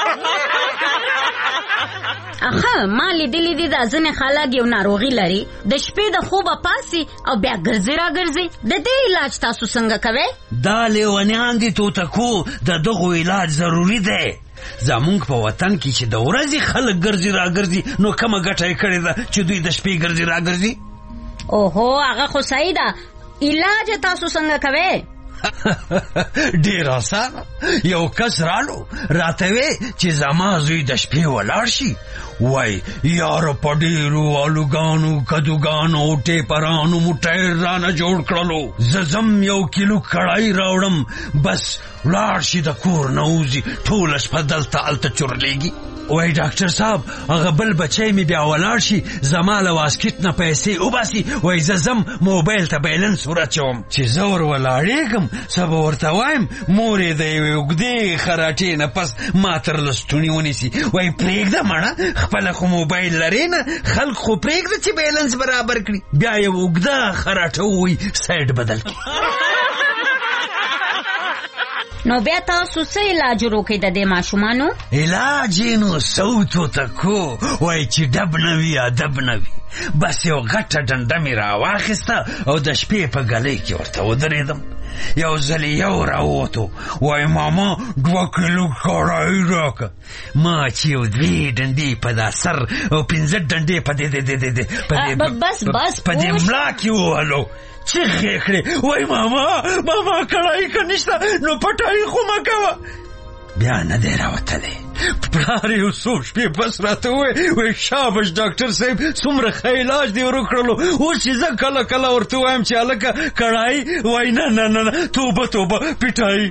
اخه ما لیدلی دي دا ځینې خلک یو ناروغي لري، د شپې د خوبه پاسي او بیا ګرځي را ګرځي. د دې علاج تاسو څنګه کوئ؟ دا لیونیان دي توتکو، د دغو علاج ضروري دی. زمونږ په وطن کې چې د ورځې خلک ګرځي را ګرځي نو کومه ګټه یې کړې ده چې دوی د شپې ګرځي را ګرځي؟ اوهو هغه خو صحیح ده، علاج تاسو څنګه کوئ؟ ډیر آسان. یو کس رالو راته وی چې زما زوی د شپې ولاړ شي، وای یار په ډیرو آلوګانو کدوګانو ټیپرانو موټر رانه جوړ کړلو، زه زم یو کیلو کړای راوړم، بس ولاړ شي د کور نه وځي، ټوله شپه دلته هلته چورلیږي. وای ډاکټر صاحب هغه بل بچی مې بیا ولاړ شي، زما له واسکټ نه پیسې وباسي، وای زه ځم موبایل ته بیلنس ورچوم. چې زه ور ولاړېږم څه به ورته وایم، مور یې د یوې اوږدې خراټې نه پس ما تر لستونې ونیسي. وای پرېږده مړه، خپله خو موبایل لرې نه، خلک خو پرېږده چې بیلنس برابر کړي. بیا یو اوږده خراټه ووایي سایډ بدل کړي. نو بیا تاسو څه علاج وکړئ د دې ماشومانو؟ علاج یې نو سوتو تکو، وای چې ډب نه وي ادب نه وي. بس یو غټه ډنډه مې راواخیسته او د شپې په ګلۍ کې ورته ودرېدم. یو ځل یو راووتو، وای ماما دوه کیلو کړای راکړه. ما چې یو دوې ډنډې په دا سر او پنځه ډنډې په دې بس بس په دې ملا کې ووهلو. چیغې کړې، وای ماما ماما کړای که نشته نو پټای خو مه کوه. بیا نه دی راوتلی. پلار یو څو شپې پس راته ووایي، وایي شاباش ډاکټر صاحب څومره ښه علاج دې ورکړلو. اوس چې زه کله کله ورته وایم چې هلکه کړای، وایي نه نه نه نه توبه توبه پیټای.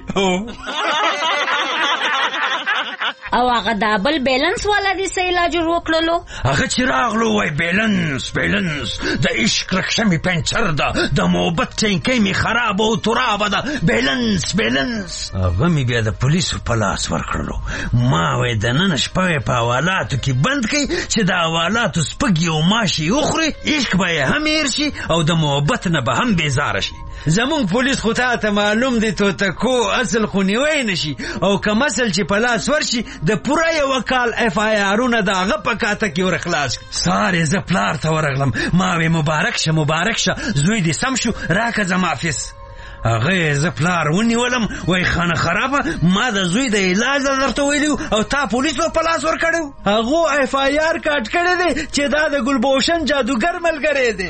او هغه دا بل بیلنس والا دې څه علاج وکړلو؟ هغه چې راغلو وای بیلنس بیلنس د عشق رکشه مې پنچر ده، د محبت ټینکۍ مې خرابه او ترابه ده، بیلنس بیلنس. هغه مې بیا د پولیسو په لاس ورکړلو. ما وای د نن شپه په حوالاتو کې بند کړئ چې د حوالاتو سپږې او ماشي وخوري، عشق به یې هم هېر شي او د محبت نه به هم بیزاره شي. زمونږ پولیس خو تا ته معلوم دی توتکو اصل خو نیوی نشي، او که مسل چې په لاس ورشي د پوره یو کال اف آی آرونه د هغه په کاته کې ور خلاص. سارې زه پلار ته ورغلم، ما وی مبارک شه مبارک شه زوی دې سم شو، راکه زما فیس. هغه زه پلار ونیولم، وای خانه خرابه ما د زوی د علاج درته ویلو او تا پولیسو په لاس ورکړو. هغه اف آی آر کاټ کړی دی چې دا د ګلبوشن جادوګر ملګری دی.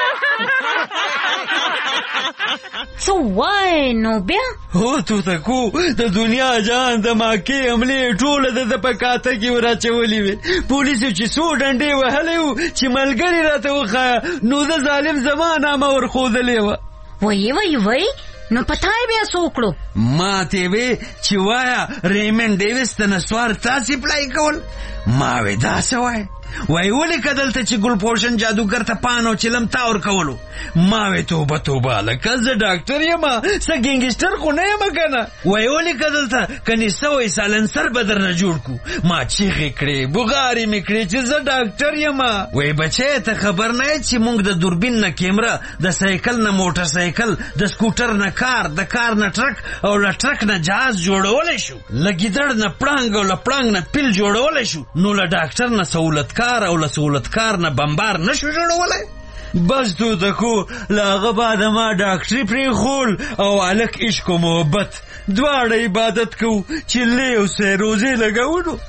څه وای نو بیا؟ هو توتکو د دنیا جان د ماکې حملې ټوله د ده په کاته کې وراچولې وې. پولیسو چې څو ډنډې وهلی وو چې ملګري راته وښایه، نو د ظالم زما نامه ورښودلې وه. وای وای وای نو پتا یې بیا څه وکړو؟ ما ته وې چې وایه ریمن ډیویس ته نسوار تاسې اپلای کول. ما وې دا څه وایه؟ وای ولې که دلته چې ګلپوشن جادوګر ته پان او چلم تا ورکولو. ما وې توبه توبه لکه زه ډاکټر یم څه ګینګسټر خو نه یم که نه. وای ولې که دلته کنیسه وای سالنسر به درنه جوړ کړو. ما چیغې کړې بوغارې مې کړې چې زه ډاکټر یم. وای بچی ته خبر نه یې چې موږ د دوربین نه کیمره، د سایکل نه موټر سایکل، د سکوټر نه کار، د کار نه ټرک او له ټرک نه جهاز جوړولی شو، له ګیدړ نه پړانګ او له پړانګ نه پیل جوړولی شو، نو له ډاکټر نه سهولت کار او له سهولت کار نه بمبار نشو جوړولی. بس توتکو له هغه بعده ما ډاکټري پرېښول او هلک عشق و محبت دواړه عبادت کوو چې لې او سیروزې لګولو.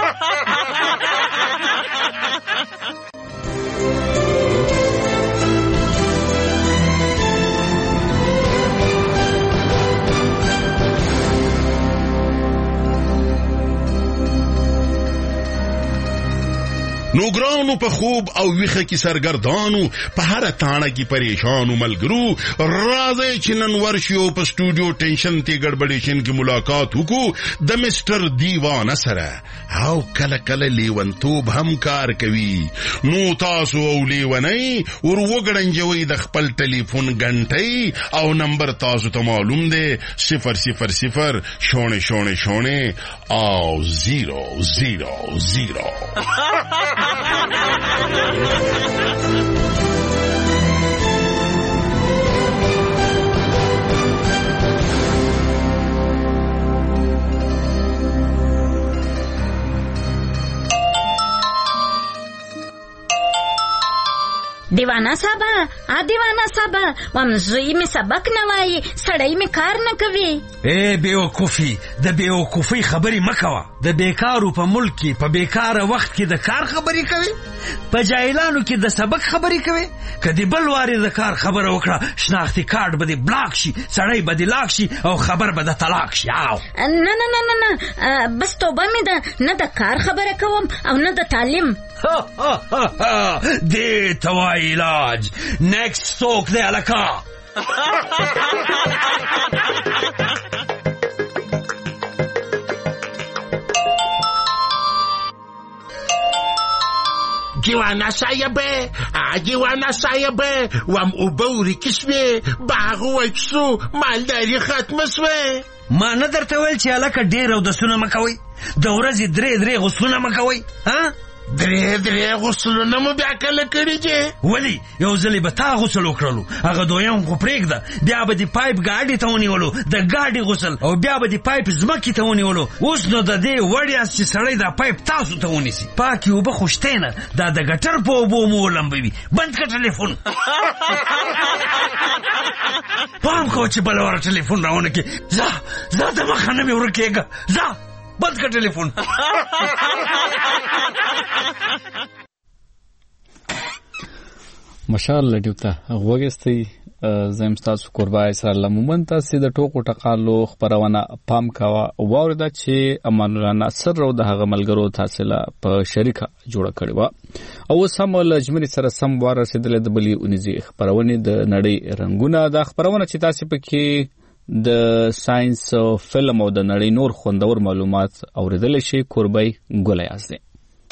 نوګرانو په خوب او ویخه کې سرګردانو، په هر تاڼه کې پریشانو ملګرو، راځي چې نن ورشو په سټوډیو ټینشن تی ګډبډیشن کې ملاقات وکړو د مستر دیوانه سره. او کله کله لیونتوب هم کار کوي. نو تاسو او لیونی ور وګړنجوي د خپل ټلیفون غنټي او نمبر تاسو ته معلوم دی صفر صفر صفر شونه شونه شونه او زیرو زیرو زیرو. دیوانا صاحبه ا دیوانا صاحبه وم زوی می سبق نه وایي سړی می کار نه کوي. اے بیوقوفي د بیوقوفي خبرې مکوه. د بیکارو په ملک کې په بیکاره وخت کې د کار خبرې کوي، په جاهلانو کې د سبق خبرې کوي. کدی بل واره د کار خبره وکړه شناختی کارت به د بلاک شي، سړی به د لاک شي او خبر به د طلاق شي. او نه نه نه نه نه بس توبه می ده، نه د کار خبره کوم او نه د تعلیم. دې توای علاج نیکسٹ څوک دی الکا. جوانا صاحبه جوانا صاحبه وم اوبه ورکشوی باغ وچسو مالداری ختم سوی. ما نه درته ویل چې الکه ډېر اودسونه مه کوئ، د ورځې درې درې غسلونه مه کوئ. ها درې درې غسلونه مو بیا کله کړي دي؟ ولې یو ځلې به تا غسل وکړلو، هغه دویم خو پرېږده، بیا به د پایپ ګاډي ته ونیولو د ګاډي غسل، او بیا به د پایپ ځمکې ته ونیولو. اوس نو د دې وړ یاست چې سړی دا پایپ تاسو ته ونیسي. پاکې اوبه خو شته نه، دا د ګټر په اوبو مو ولمبوي. بند کړه ټلیفون. پام کوه چې بله واره ټلیفون راونه کې. ځه ځه د مخه نه مې ورکېږه، ځه بند کړه ټلیفون. مشال لډیو ته غوږستئ. زم تاسو قربا اسرائیل مومن تاسو د ټوکو ټقالو خبرونه پام کاوه واورده چې امان الله ناصر او د هغه ملګرو تحصیله په شریکه جوړه کړې و او سم لجمري سره سم واره رسیدل د بلی اونیزي خبرونه د نړۍ رنگونه. د خبرونه چې تاسو پکې د ساينس او فلم او د نړۍ نور خوندور معلومات اوریدل شي قربای ګولای ازده.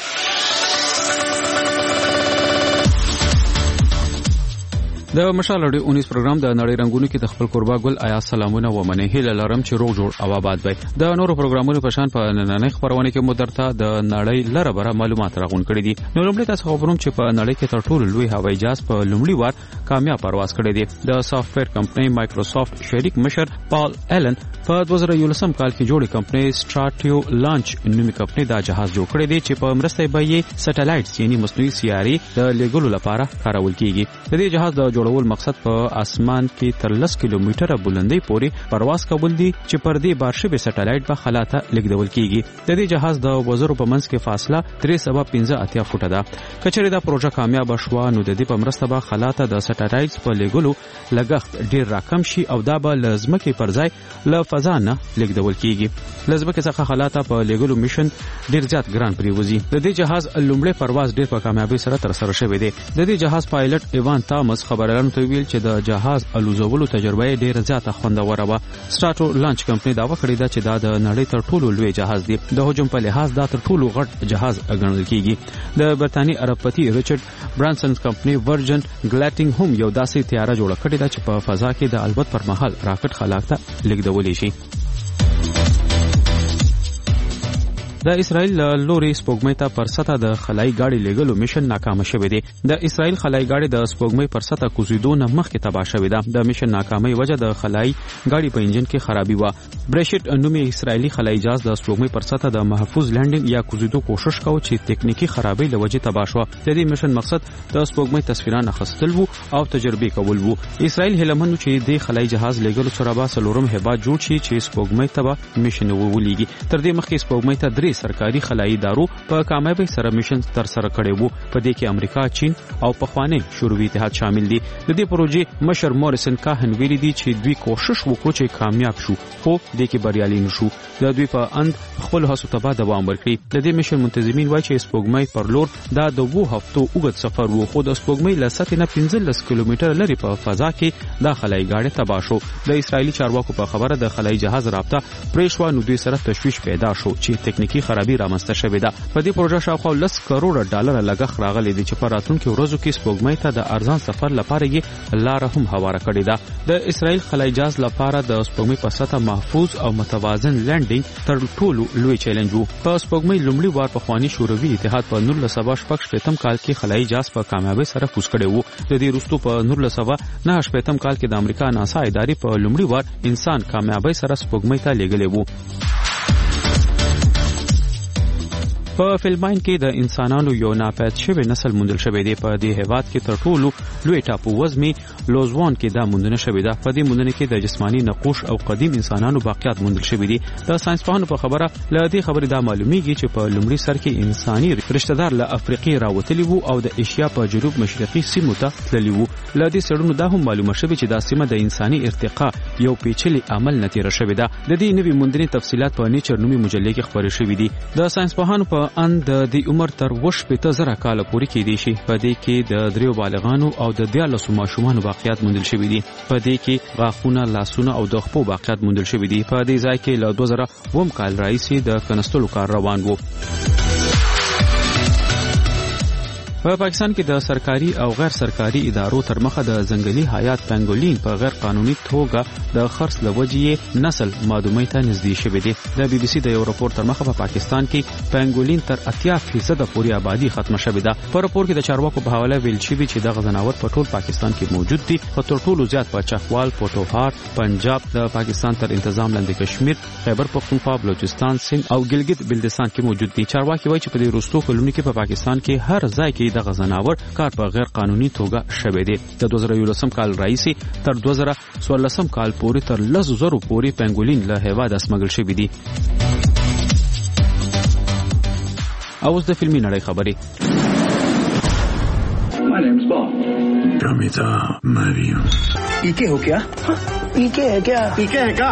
د مشال اډیو اونیس پروګرام د نړۍ رنگونو کې د خپل قربا ګل آیا سلامونه و منه هیله لرم چې روغ جوړ او آباد وي. د نورو پروګرامونو په شان په نننۍ خبرونه کې مدرته د نړۍ لره بره معلومات راغون کړي دي. نو لومړی تاسو خبروم چې په نړۍ کې تر ټولو لوی هوایي جهاز په لومړي وار کامیاب پرواز کړی دی. د سافټویر کمپنۍ مایکروسافټ شریک مشر پال ایلن په دوه زره یولسم کال کې جوړې کمپنۍ سټراټیو لانچ نومي کمپنۍ دا جهاز جوړ کړی دی چې په مرسته به یې سټلایټس یعنی مصنوعي سیارې د لیږلو لپاره کارول کیږي. د دې جهاز د جوړول مقصد په اسمان کې تر لس کیلومتره بلندۍ پورې پرواز کول دي چې پر دې بارشبه سټلایټ په خلا ته لیږدول کیږي. د دې جهاز د وزرو په منځ کې فاصله درې سوه پنځه اتیا فوټه ده. کچېرې دا پروژه کامیاب شوه نو د دې په مرسته به خلا ته د سټلایټس په لیږلو لګښت ډیر راکم شي او دا به لزمکه پر ځای له فضا نه لیږدول کیږي. لزمکه څخه خلا ته په لیږلو میشن ډیر زیات ګران پریوزي. د دې جهاز لومړی پرواز ډیر په کامیابی سره تر سره شوی دی. د دې جهاز پایلټ ایوان تامس خبرلارو ته ویل چې د جهاز الوزولو تجربه ډیره زیاته خوندوره وه. سټاټو لانچ کمپنۍ دا وکړه ده چې دا د نړۍ تر ټولو لوی جهاز دی. د حجم په لحاظ دا تر ټولو غټ جهاز ګڼل کیږي. د برتانی اربپتی ریچارډ برانسن کمپنۍ ورجن ګلیټینګ هم یو داسې تیاره جوړه کړې ده چې په فضا کې د البت پر مهال راکټ خلاق ته لیږدولی شي. د اسرائیل لوري سپوږمۍ ته پر سطح د خلای ګاډي لیږلو میشن ناکام شوی دی. د اسرائیل خلای ګاډي د سپوږمۍ پر سطح کوزیدو نه مخکې تباه شوی ده. د میشن ناکامۍ وجه د خلای ګاډي په انجن کې خرابي و. برشټ نومي اسرائیلی خلای جهاز د سپوږمۍ پر سطح د محفوظ لینډینګ یا کوزیدو کوشش کاوه چې تکنیکی خرابۍ له وجې تباه شو. د دې میشن مقصد د سپوږمۍ تصویرونه اخیستل وو او تجربه کول وو. اسرائیل هلمند چې د خلای جهاز لیږلو سره به سلورم هبات جوړ شي چې سپوږمۍ ته به میشن وولېږي. تر دې مخکې سپوږمۍ ته درې سرکاري خلایي ادارو په کامیابی سره میشن تر سره کړی وو. په دې کې امریکا، چین او پخوانی شوروي اتحاد شامل دي. د دې پروژې مشر موریسن کاهن ویلي دي چې دوی کوشش وکړو چې کامیاب شو خو د کې بریالي نشو. د دوی په اند خپل هڅو ته دوام ورکړي. د دې میشن منتظمین وایي چې سپوږمۍ پر لور دا د وو هفتو اوږد سفر وو خو د سپوږمۍ له سطحې نه پنځلس کیلومتره لري په فضا کې دا خلای ګاډي تباه شو. د اسرایلی چارواکو په خبره د خلای جهاز رابطه پرې شوه نو دوی سره تشویش پیدا شو چې تکنیکی خرابي رامنځته شوې ده. په دې پروژه شاوخوا لس کروڑه ډالر لګښت راغلی دی چې په راتلونکو ورځو کې سپوږمۍ ته د ارزان سفر لپاره یې لاره هم هواره کړې ده. د اسرائیل خلای جهاز لپاره د سپوږمۍ په سطح محفوظ او متوازن لینډینګ تر ټولو لوی چیلنج وو. په سپوږمۍ لومړی وار پخوانی شوروي اتحاد په نولس سوه شپږ شپېتم کال کې خلای جهاز په کامیابی سره کوز کړی وو. د دې وروسته په نولس سوه نهه شپېتم کال کې د امریکا ناسا ادارې په لومړی وار انسان کامیابی سره سپوږمۍ ته لیږلی وو. په فلپاین کې د انسانانو یو ناپید شوی نسل موندل شوی دی. په دې هیواد کې تر ټولو لوی ټاپو وزمي لوزوان کې دا موندنه شوی ده. په دې موندنه کې د جسمانی نقوش او قدیم انسانانو باقیات موندل شوی دي. د ساينسپوهانو په خبره ل دې خبرې دا معلومیږي چې په لومړي سر کې انساني رشتہ دار له افریقې راوتلی وو او د ایشیا په جنوب مشرقي سیمو ته تللی وو. ل دې سړونو دا هم معلومه شوی چې دا سیمه د انساني ارتقا یو پیچلي عمل نتیجه شوی ده. د دې نوې موندنې تفصيلات په نیچر نومي مجله کې خبرې شوې دي. د ساينسپوهانو په ان د دې عمر تر وشپېته زره کاله پورې کېدی شي. په دې کې د دریو بالغانو او د دیارلسو ماشومانو باقیات موندل شوي دي. په دې کې غاښونه، لاسونه او د خپو باقیات موندل شوي دي. په دې ځای کې له دوه زره اووم کال راهیسې د کنستلو کار روان و. په پاکستان کې د سرکاري او غیر سرکاري ادارو تر مخه د ځنګلي حیات پنګولین په غیر قانوني توګه د خرڅ لوجې نسل معدومۍ ته نږدې شوی دی. د بي بي سي د یو راپور تر مخه په پا پاکستان کې پنګولین تر اتیا فیصد پورې آبادی ختمه شوې ده. په راپور کې د چارواکو په حواله ویل شوی چې دغه ځناور په ټول پاکستان کې موجود دي. په تر ټولو زیات په چخوال، پوټوهار، پنجاب، د پاکستان تر انتظام لاندې کشمیر، خیبر پختونخوا، بلوچستان، سند او ګلګت بلتستان کې موجود دي. چارواکي وایي چې په دې وروستو کلونو کې په پا پاکستان کې هر ځای کې دغه ځناور کار په غیر قانوني توګه شوی دی. د دوه زره یولسم کال راهیسې تر دوه زره څوارلسم کال پورې تر لس زرو پورې پنګولین له هیواده سمګل شوي دي. اوس د فلمي نړۍ خبرې. My name's Bob. Pramita Mariam. ¿Y qué हो क्या? ¿Y qué है क्या? ¿Y qué है क्या?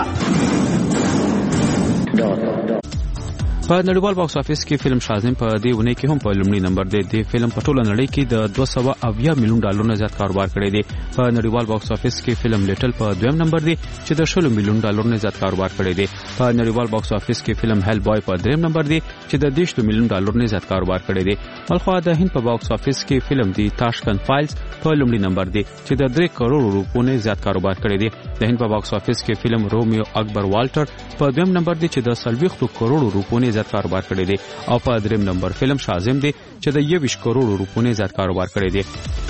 په نړیوال باکس افیس کې فلم شازم په دې ونه کې هم په لومړي نمبر دی. د فلم په ټوله نړۍ کې د دوه سوه اویا میلیون ډالر نه زیات کاروبار کړی دی. په نړیوال باکس افیس کې فلم لیټل په دویم نمبر دی چې د شلو میلیون ډالر نه زیات کاروبار کړی دی. په نړیوال باکس افیس کې فلم هیل بوای په دریم نمبر دی چې د دیشتو میلیون ډالر نه زیات کاروبار کړی دی. بلخوا د هند په باکس افیس کې فلم دی تاشکند فایلز په لومړي نمبر دی چې د درې کروڑ روپو نه زیات کاروبار کړی دی. د هند په باکس افیس کې فلم رومیو اکبر والټر په دویم نمبر دی چې د سلويختو کروڑ روپو نه زیات کاروبار کړی دی. او په دریم نمبر فلم شازم دی چې د یویشت کروڑ روپو نه زیات کاروبار کړی دی.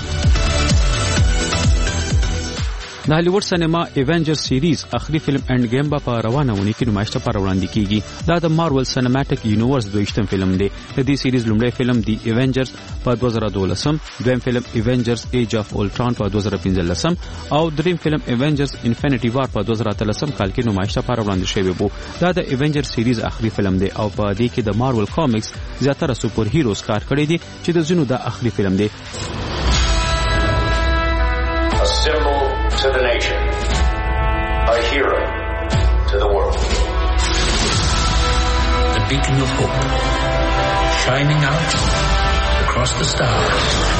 د هالیوډ سینما ایونجرز سیریز اخري فلم اینڈ گیم په روانه ونی کې نمایش ته پر وړاندې کیږي. دا د مارول سینماټیک یونیورس دویشتم فلم دی. د دې سیریز لومړی فلم دی ایونجرز په دوه زره دولسم، دویم فلم ایونجرز ایج اف اولټران په دوه زره پنځلسم او دریم فلم ایونجرز انفینټی وار په دوه زره اتلسم کال کې نمایش ته پر وړاندې شوی وو. دا د ایونجرز سیریز اخري فلم دی او په دې کې د مارول کامکس زیاتره سپر هیروز کار کړی دي چې د ځینو د اخري فلم دی. To the nation, a hero to the world. The beacon of hope, shining out across the stars.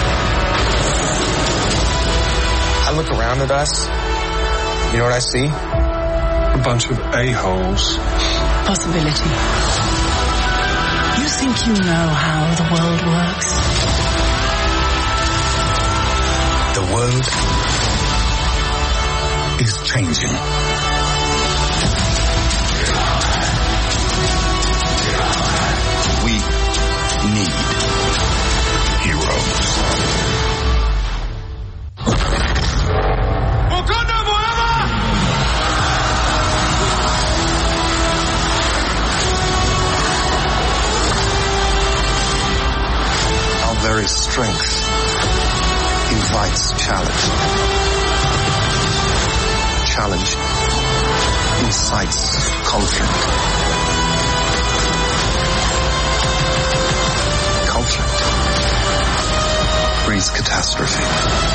I look around at us, you know what I see? A bunch of a-holes. Possibility. You think you know how the world works? The world is changing. We need heroes. Wakanda forever! Our very strength invites challenge. Challenge incites conflict. Conflict breeds catastrophe.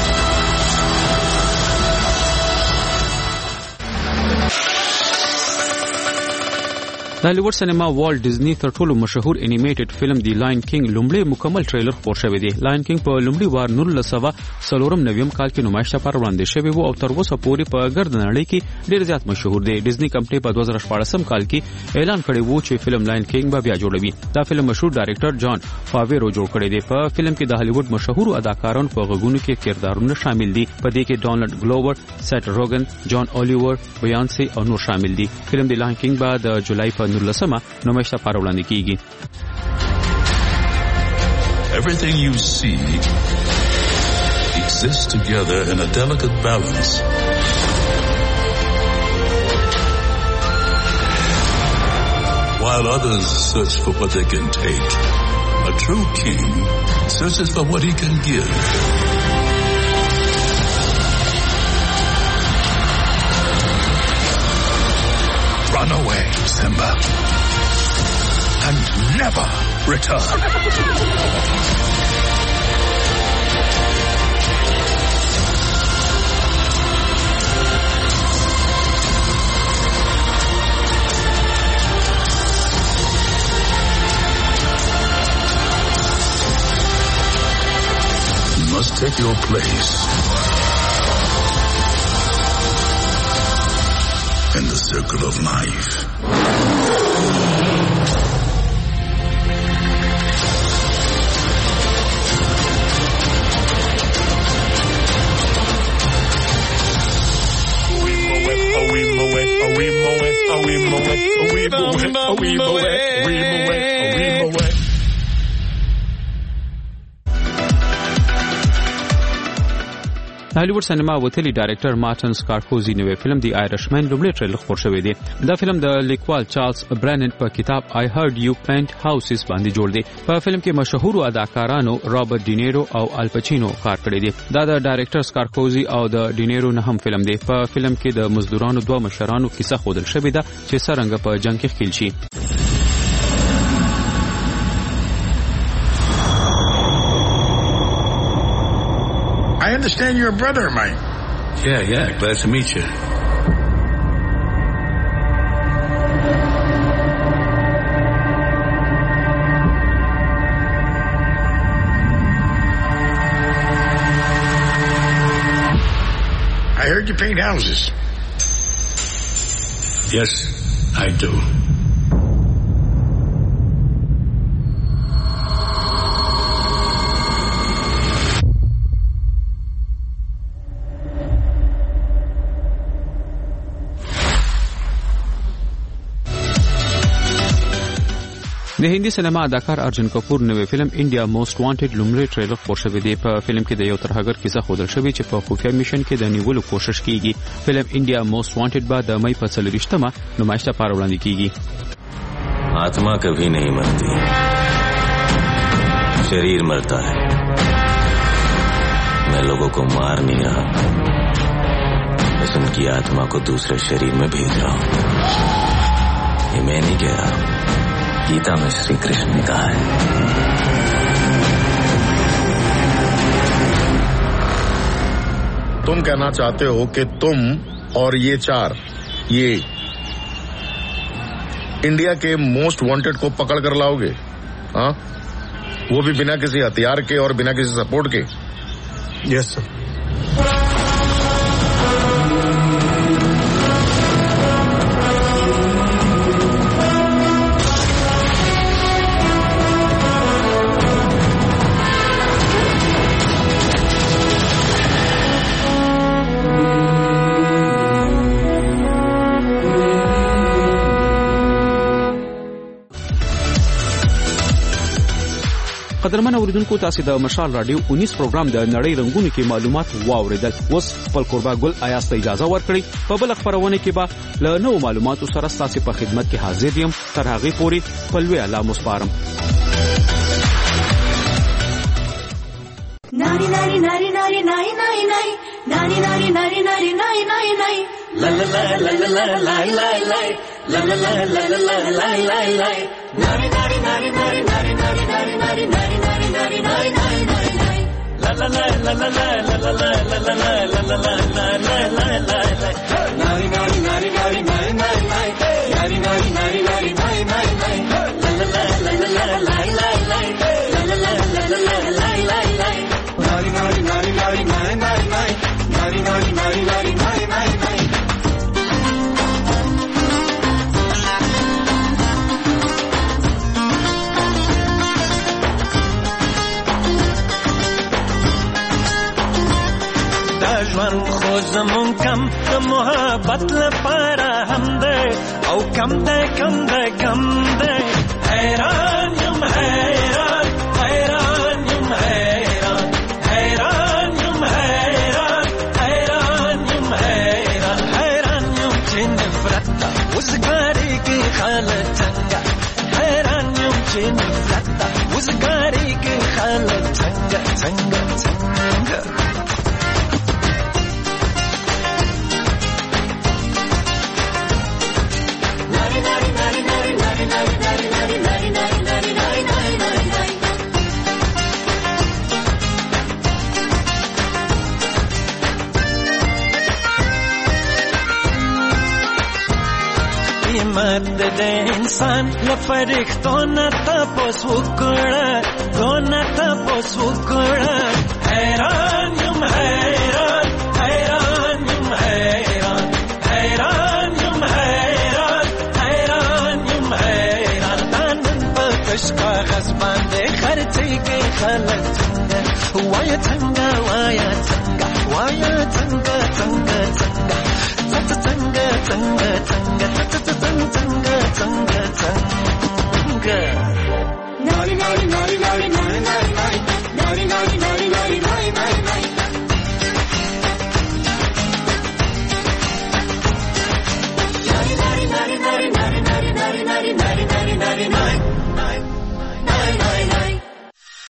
د هالیوډ سینما والټ ډیزنی تر ټولو مشهور انیمیټډ فلم دی لاین کینګ لومړی مکمل ټریلر خپور شوی دی. لاین کینګ په لومړي وار نولس سوه څلورم نویم کال کې نمایش ته پر وړاندې شوی وو او تر اوسه پورې په ګرد نړۍ کې ډیر زیات مشهور دی. ډیزنی کمپنۍ په دوه زره شپاړسم کال کې اعلان کړی وو چې فلم لاین کینګ به بیا جوړوي. دا فلم مشهور ډایریکټر جان فاویرو جوړ کړی دی. په فلم کې د هالیوډ مشهور اداکارانو په غږونو کې کردارونه شامل دي. په دې کې ډونالډ ګلوور، سیټ روګن، جان اولیور، بیانسي او نور شامل دي. فلم دی لاین کینګ به د جولای په نولسمه نمایش ته پر وړاندې کیږي. Everything you see exists together in a delicate balance. while others search for what they can take, a true king searches for what he can give. Run away, Simba, and never return. Must take your place in the circle of life. هالیوډ سینما وتلی ډایرکټر مارټن سکارکوزي نوې فلم دی آیرشمن لومړی ټریلر خبر شوی دی. دا فلم د لیکوال چارلز برینن په کتاب آی هرد یو پینټ هاوسز باندې جوړ دی. په فلم کې مشهور اداکارانو رابرټ ډینیرو او الپچینو کار کړی دی. دا د ډایرکټر سکارکوزي او د ډینیرو نه هم فلم دی. په فلم کې د مزدورانو دوه مشرانو کیسه خودل شوې ده چې څرنګه په جنگ کې ښکیل شي. I understand you're a brother of mine. Yeah, yeah, glad to meet you. I heard you paint houses. Yes, I do. د هندي سینما اداکار ارجن کپور نوې فلم انډیا موست وانټډ لومړی ټریلر خبر شوی دی. په فلم کې د یو ترهګر کیسه خودل شوی چې په خفیه میشن کې د نیولو کوشش کیږي. فلم انډیا موست وانټډ بعد د مئی په څلوریشتمه نمایش لپاره وړاندې کیږي. आत्मा कभी नहीं मरती, शरीर मरता है. मैं लोगों को मार नहीं रहा, बस उनकी आत्मा को दूसरे शरीर में भेज रहा हूँ. ये मैं नहीं कह रहा, गीता में श्री कृष्ण ने कहा है. तुम कहना चाहते हो कि तुम और ये चार ये इंडिया के मोस्ट वांटेड को पकड़ कर लाओगे? हाँ, वो भी बिना किसी हथियार के और बिना किसी सपोर्ट के? Yes sir. قدرمن اوریدونکو تاسو د مشال رادیو انیس پروګرام د نړۍ رنگونو کې معلومات واوریدل. اوس خپل قربا ګل آیاس ته اجازه ورکړئ. په بل خبرونه کې به له نوو معلوماتو سره تاسو په خدمت کې حاضر یم. تر هغه پورې خپل وی الله مسپارم. ناری ناری ناری ناری ناری ناری ناری ناری ناری ناری ناری ناری ناری ناری لا لا لا لا لا لا لا لا لا لا لا لا لا لا لا لا لا لا ناری ناری ناری ناری ناری ناری ناری ناری ناری ناری ناری ناری ناری ناری لا لا لا لا لا لا لا لا لا لا لا لا لا لا لا لا لا ناری ناری ناری ناری ناری ناری ناری ناری ناری ناری ناری ناری لا لا لا لا لا لا لا لا لا لا لا لا لا لا ناری ناری ناری ناری ناری ناری ناری ناری ناری ناری ناری ناری ناری ژوند خو زمون کم د محبت لپاره هم دی او کم دی کم دی کم دی حیران یم حیران حیران یم حیران حیران یم حیران حیران یم حیران حیران یم چې نفرت ته اوس ګارېږي خاله څنګه روزګاری کې خلک څنګه څنګه څنګه قیمت د انسان لفرښتو نه تاسو وکړه دونه تاسو وکړه حیران یم حیران حیران یم حیران حیران یم حیران حیران یم حیران نن په کش کاغذ باندې خرڅې کې خلک څنګه وای څنګه وای څنګه وای څنګه څنګه څنګه څنګه څنګه څنګه څنګه څنګه څنګه څنګه nari nari nari nari